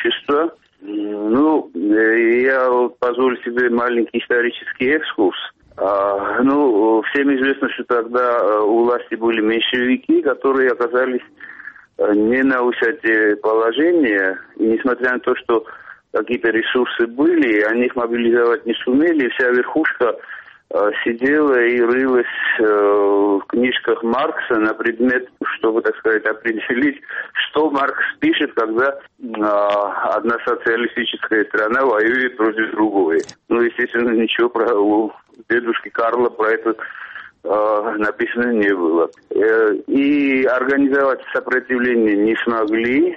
общества. Я позволю себе маленький исторический экскурс. Всем известно, что тогда у власти были меньшевики, которые оказались не на высоте положения, и несмотря на то, что какие-то ресурсы были, они их мобилизовать не сумели, и вся верхушка сидела и рылась в книжках Маркса на предмет, чтобы, так сказать, определить, что Маркс пишет, когда одна социалистическая страна воюет против другой. Естественно, ничего у дедушки Карла про это написано не было. И организовать сопротивление не смогли.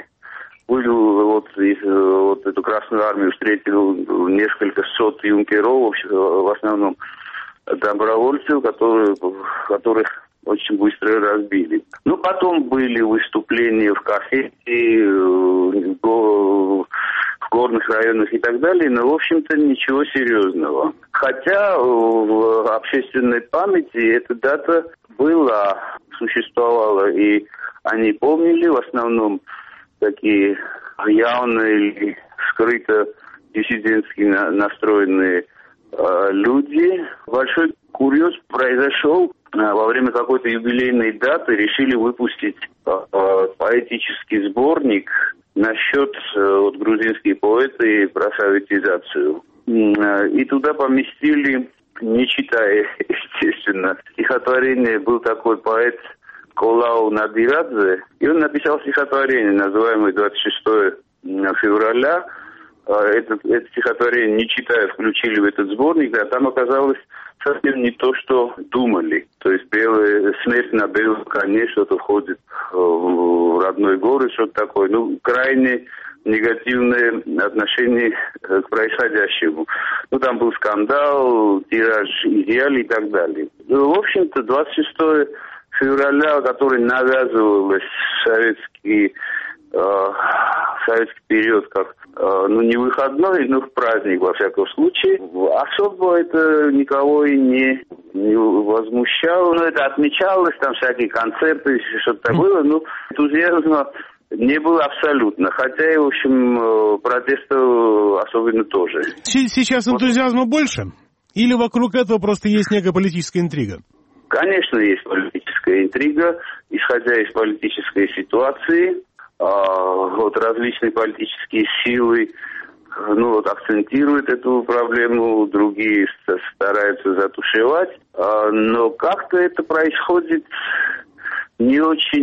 Эту Красную Армию встретил несколько сот юнкеров, в основном добровольцев, которых очень быстро разбили. Потом были выступления в Кассете, в горных районах и так далее, но, в общем-то, ничего серьезного. Хотя в общественной памяти эта дата существовала, и они помнили, в основном, такие явные или скрыто диссидентски настроенные люди. Большой курьез произошел. Во время какой-то юбилейной даты решили выпустить поэтический сборник насчет грузинские поэты и про советизацию. И туда поместили, не читая, естественно, стихотворение. Был такой поэт Колау Надирадзе, и он написал стихотворение, называемое 26 февраля. Это стихотворение, не читая, включили в этот сборник, а там оказалось совсем не то, что думали. То есть смерть на белом коне, что-то входит в родной город, что-то такое. Крайне негативное отношение к происходящему. Там был скандал, тираж изъяли и так далее. В общем-то, 26 февраля, который навязывалось советский период как не выходной, но в праздник, во всяком случае. Особо это никого и не возмущало. Это отмечалось, там всякие концерты, что-то было, энтузиазма не было абсолютно. Хотя и, в общем, протеста особенно тоже. Сейчас энтузиазма больше? Или вокруг этого просто есть некая политическая интрига? Конечно, есть политическая интрига, исходя из политической ситуации. Различные политические силы акцентируют эту проблему, другие стараются затушевать, но как-то это происходит, не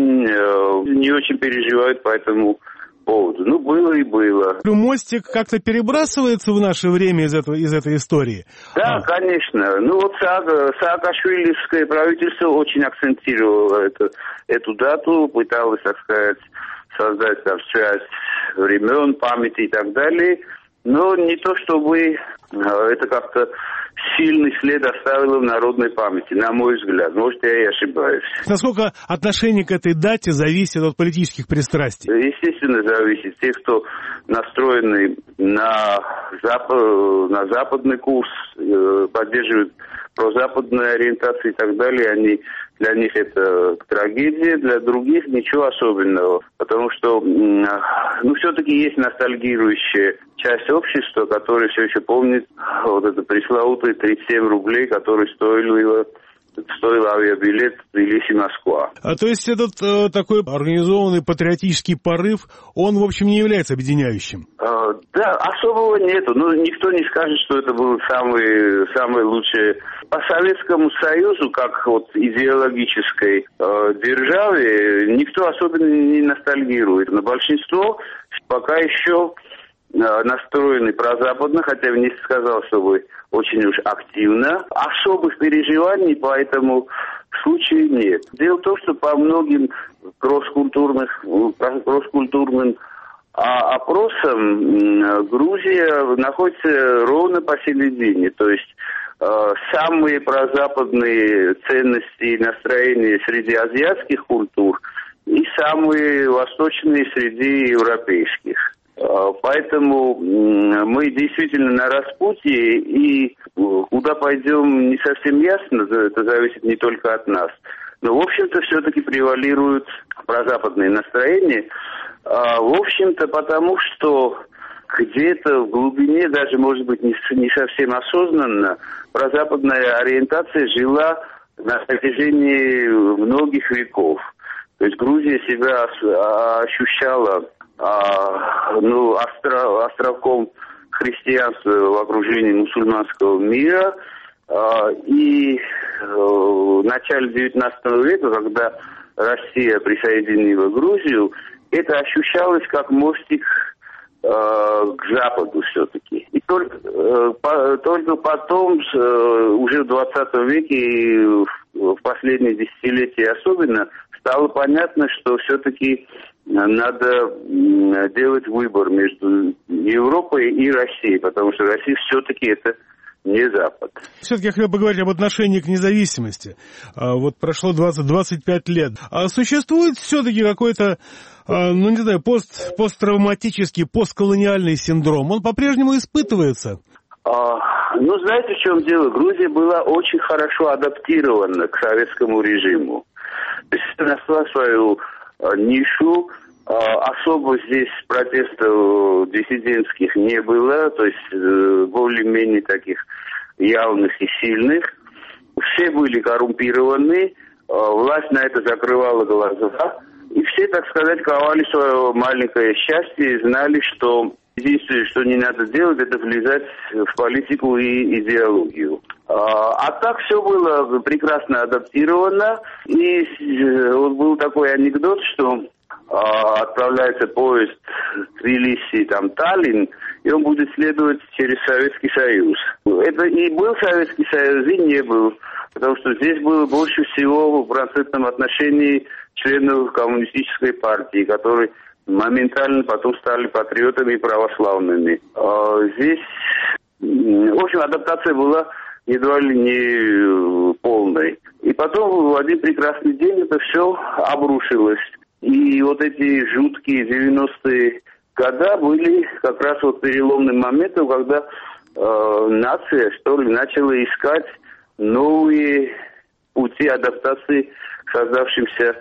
очень переживают по этому поводу. Было и было. Мостик как-то перебрасывается в наше время из этой истории? Да, конечно. Саакашвилевское правительство очень акцентировало эту дату, пыталось, так сказать, создать там связь времен, памяти и так далее. Но не то, чтобы это как-то сильный след оставило в народной памяти, на мой взгляд. Может, я и ошибаюсь. Насколько отношение к этой дате зависит от политических пристрастий? Естественно, зависит. Те, кто настроены на западный курс, поддерживают прозападную ориентацию и так далее, для них это трагедия, для других ничего особенного. Потому что, все-таки есть ностальгирующая часть общества, которая все еще помнит это пресловутые 37 рублей, которые стоил авиабилет Тбилиси-Москва. То есть этот такой организованный патриотический порыв, он, в общем, не является объединяющим? Да, особого нету. Никто не скажет, что это было самое лучшее. По Советскому Союзу, как идеологической державе, никто особенно не ностальгирует. Но большинство пока еще настроены прозападно, хотя я не сказал, чтобы очень уж активно. Особых переживаний по этому случаю нет. Дело в том, что по многим кросс-культурным опросам Грузия находится ровно посередине. То есть самые прозападные ценности и настроения среди азиатских культур и самые восточные среди европейских. Поэтому мы действительно на распутье, и куда пойдем не совсем ясно, это зависит не только от нас. Но, в общем-то, все-таки превалируют прозападные настроения. В общем-то, потому что где-то в глубине, даже, может быть, не совсем осознанно, прозападная ориентация жила на протяжении многих веков. То есть Грузия себя ощущала островком христианства в окружении мусульманского мира. И в начале XIX века, когда Россия присоединила Грузию, это ощущалось как мостик к Западу все-таки. И только потом, уже в 20 веке и в последние десятилетия особенно, стало понятно, что все-таки надо делать выбор между Европой и Россией, потому что Россия все-таки это не Запад. Все-таки я хотел поговорить об отношении к независимости. Вот прошло 20-25 лет. А существует все-таки какой-то, посттравматический, постколониальный синдром? Он по-прежнему испытывается? Знаете, в чем дело? Грузия была очень хорошо адаптирована к советскому режиму. То есть нашла свою нишу. Особо здесь протестов диссидентских не было, то есть более-менее таких явных и сильных. Все были коррумпированы, власть на это закрывала глаза, и все, так сказать, ковали свое маленькое счастье и знали, что единственное, что не надо делать, это влезать в политику и идеологию. А так все было прекрасно адаптировано, и вот был такой анекдот, что отправляется поезд Тбилиси, Таллин, и он будет следовать через Советский Союз. Это и был Советский Союз, и не был, потому что здесь было больше всего в процентном отношении членов коммунистической партии, которые моментально потом стали патриотами и православными. Здесь, в общем, адаптация была едва ли не полной. И потом в один прекрасный день это все обрушилось. И вот эти жуткие 90-е годы были как раз вот переломным моментом, когда нация, что ли, начала искать новые пути адаптации к создавшимся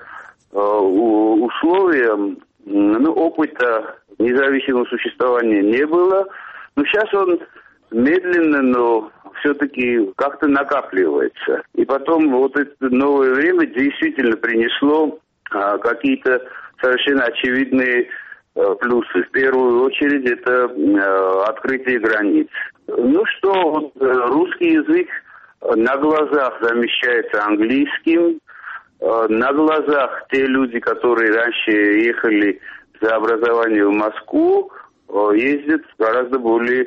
условиям. Опыта независимого существования не было. Но сейчас он медленно, но все-таки как-то накапливается. И потом вот это новое время действительно принесло какие-то совершенно очевидные плюсы. В первую очередь это открытие границ. Русский язык на глазах замещается английским. На глазах те люди, которые раньше ехали за образованием в Москву, ездят гораздо более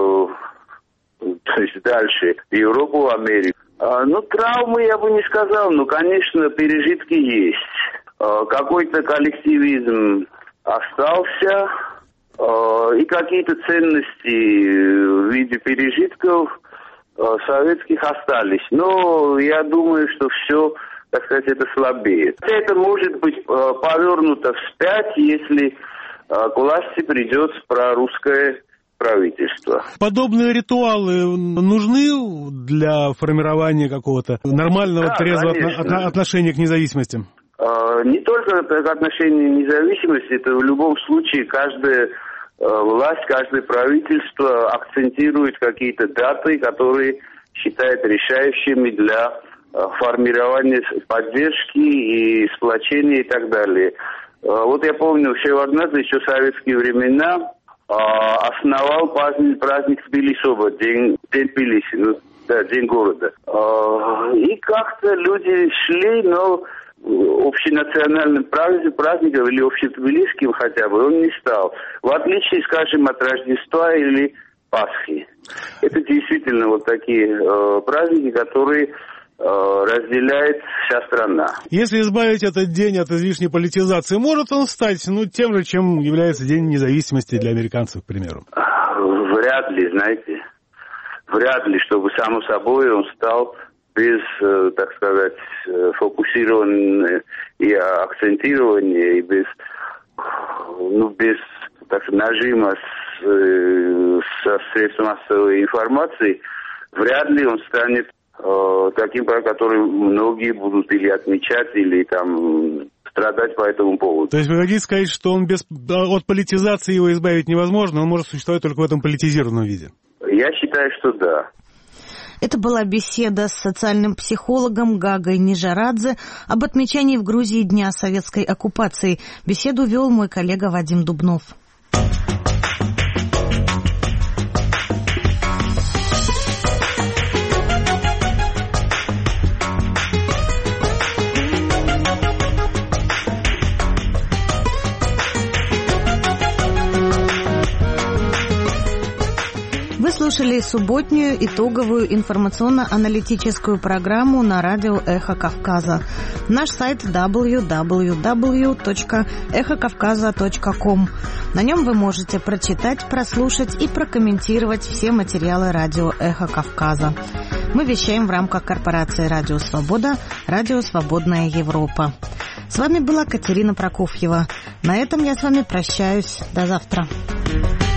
дальше, в Европу, в Америку. Травмы я бы не сказал, но, конечно, пережитки есть. Какой-то коллективизм остался, и какие-то ценности в виде пережитков советских остались. Но я думаю, что все, так сказать, это слабеет. Это может быть повернуто вспять, если к власти придет прорусское правительство. Подобные ритуалы нужны для формирования какого-то нормального, трезвого отношения к независимости? Не только к отношению к независимости, это в любом случае каждая власть, каждое правительство акцентирует какие-то даты, которые считает решающими для формирования поддержки и сплочения и так далее. Вот я помню, Шеварднадзе еще в советские времена основал праздник Тбилисоба, день Тбилиси, день города. И как-то люди шли, но общенациональным праздником или общетбилисским хотя бы он не стал. В отличие, скажем, от Рождества или Пасхи. Это действительно вот такие праздники, которые разделяет вся страна. Если избавить этот день от излишней политизации, может он стать тем же, чем является День независимости для американцев, к примеру? Вряд ли, знаете. Вряд ли, чтобы само собой он стал без, так сказать, фокусирования и акцентирования, и без нажима со средств массовой информации, вряд ли он станет таким, который многие будут или отмечать, или страдать по этому поводу. То есть вы хотите сказать, что он от политизации его избавить невозможно, он может существовать только в этом политизированном виде? Я считаю, что да. Это была беседа с социальным психологом Гагой Нижарадзе об отмечании в Грузии Дня советской оккупации. Беседу вел мой коллега Вадим Дубнов. Вы слушали субботнюю итоговую информационно-аналитическую программу на радио «Эхо Кавказа». Наш сайт www.эхокавказа.ком. На нем вы можете прочитать, прослушать и прокомментировать все материалы радио «Эхо Кавказа». Мы вещаем в рамках корпорации «Радио Свобода», «Радио Свободная Европа». С вами была Катерина Прокофьева. На этом я с вами прощаюсь. До завтра.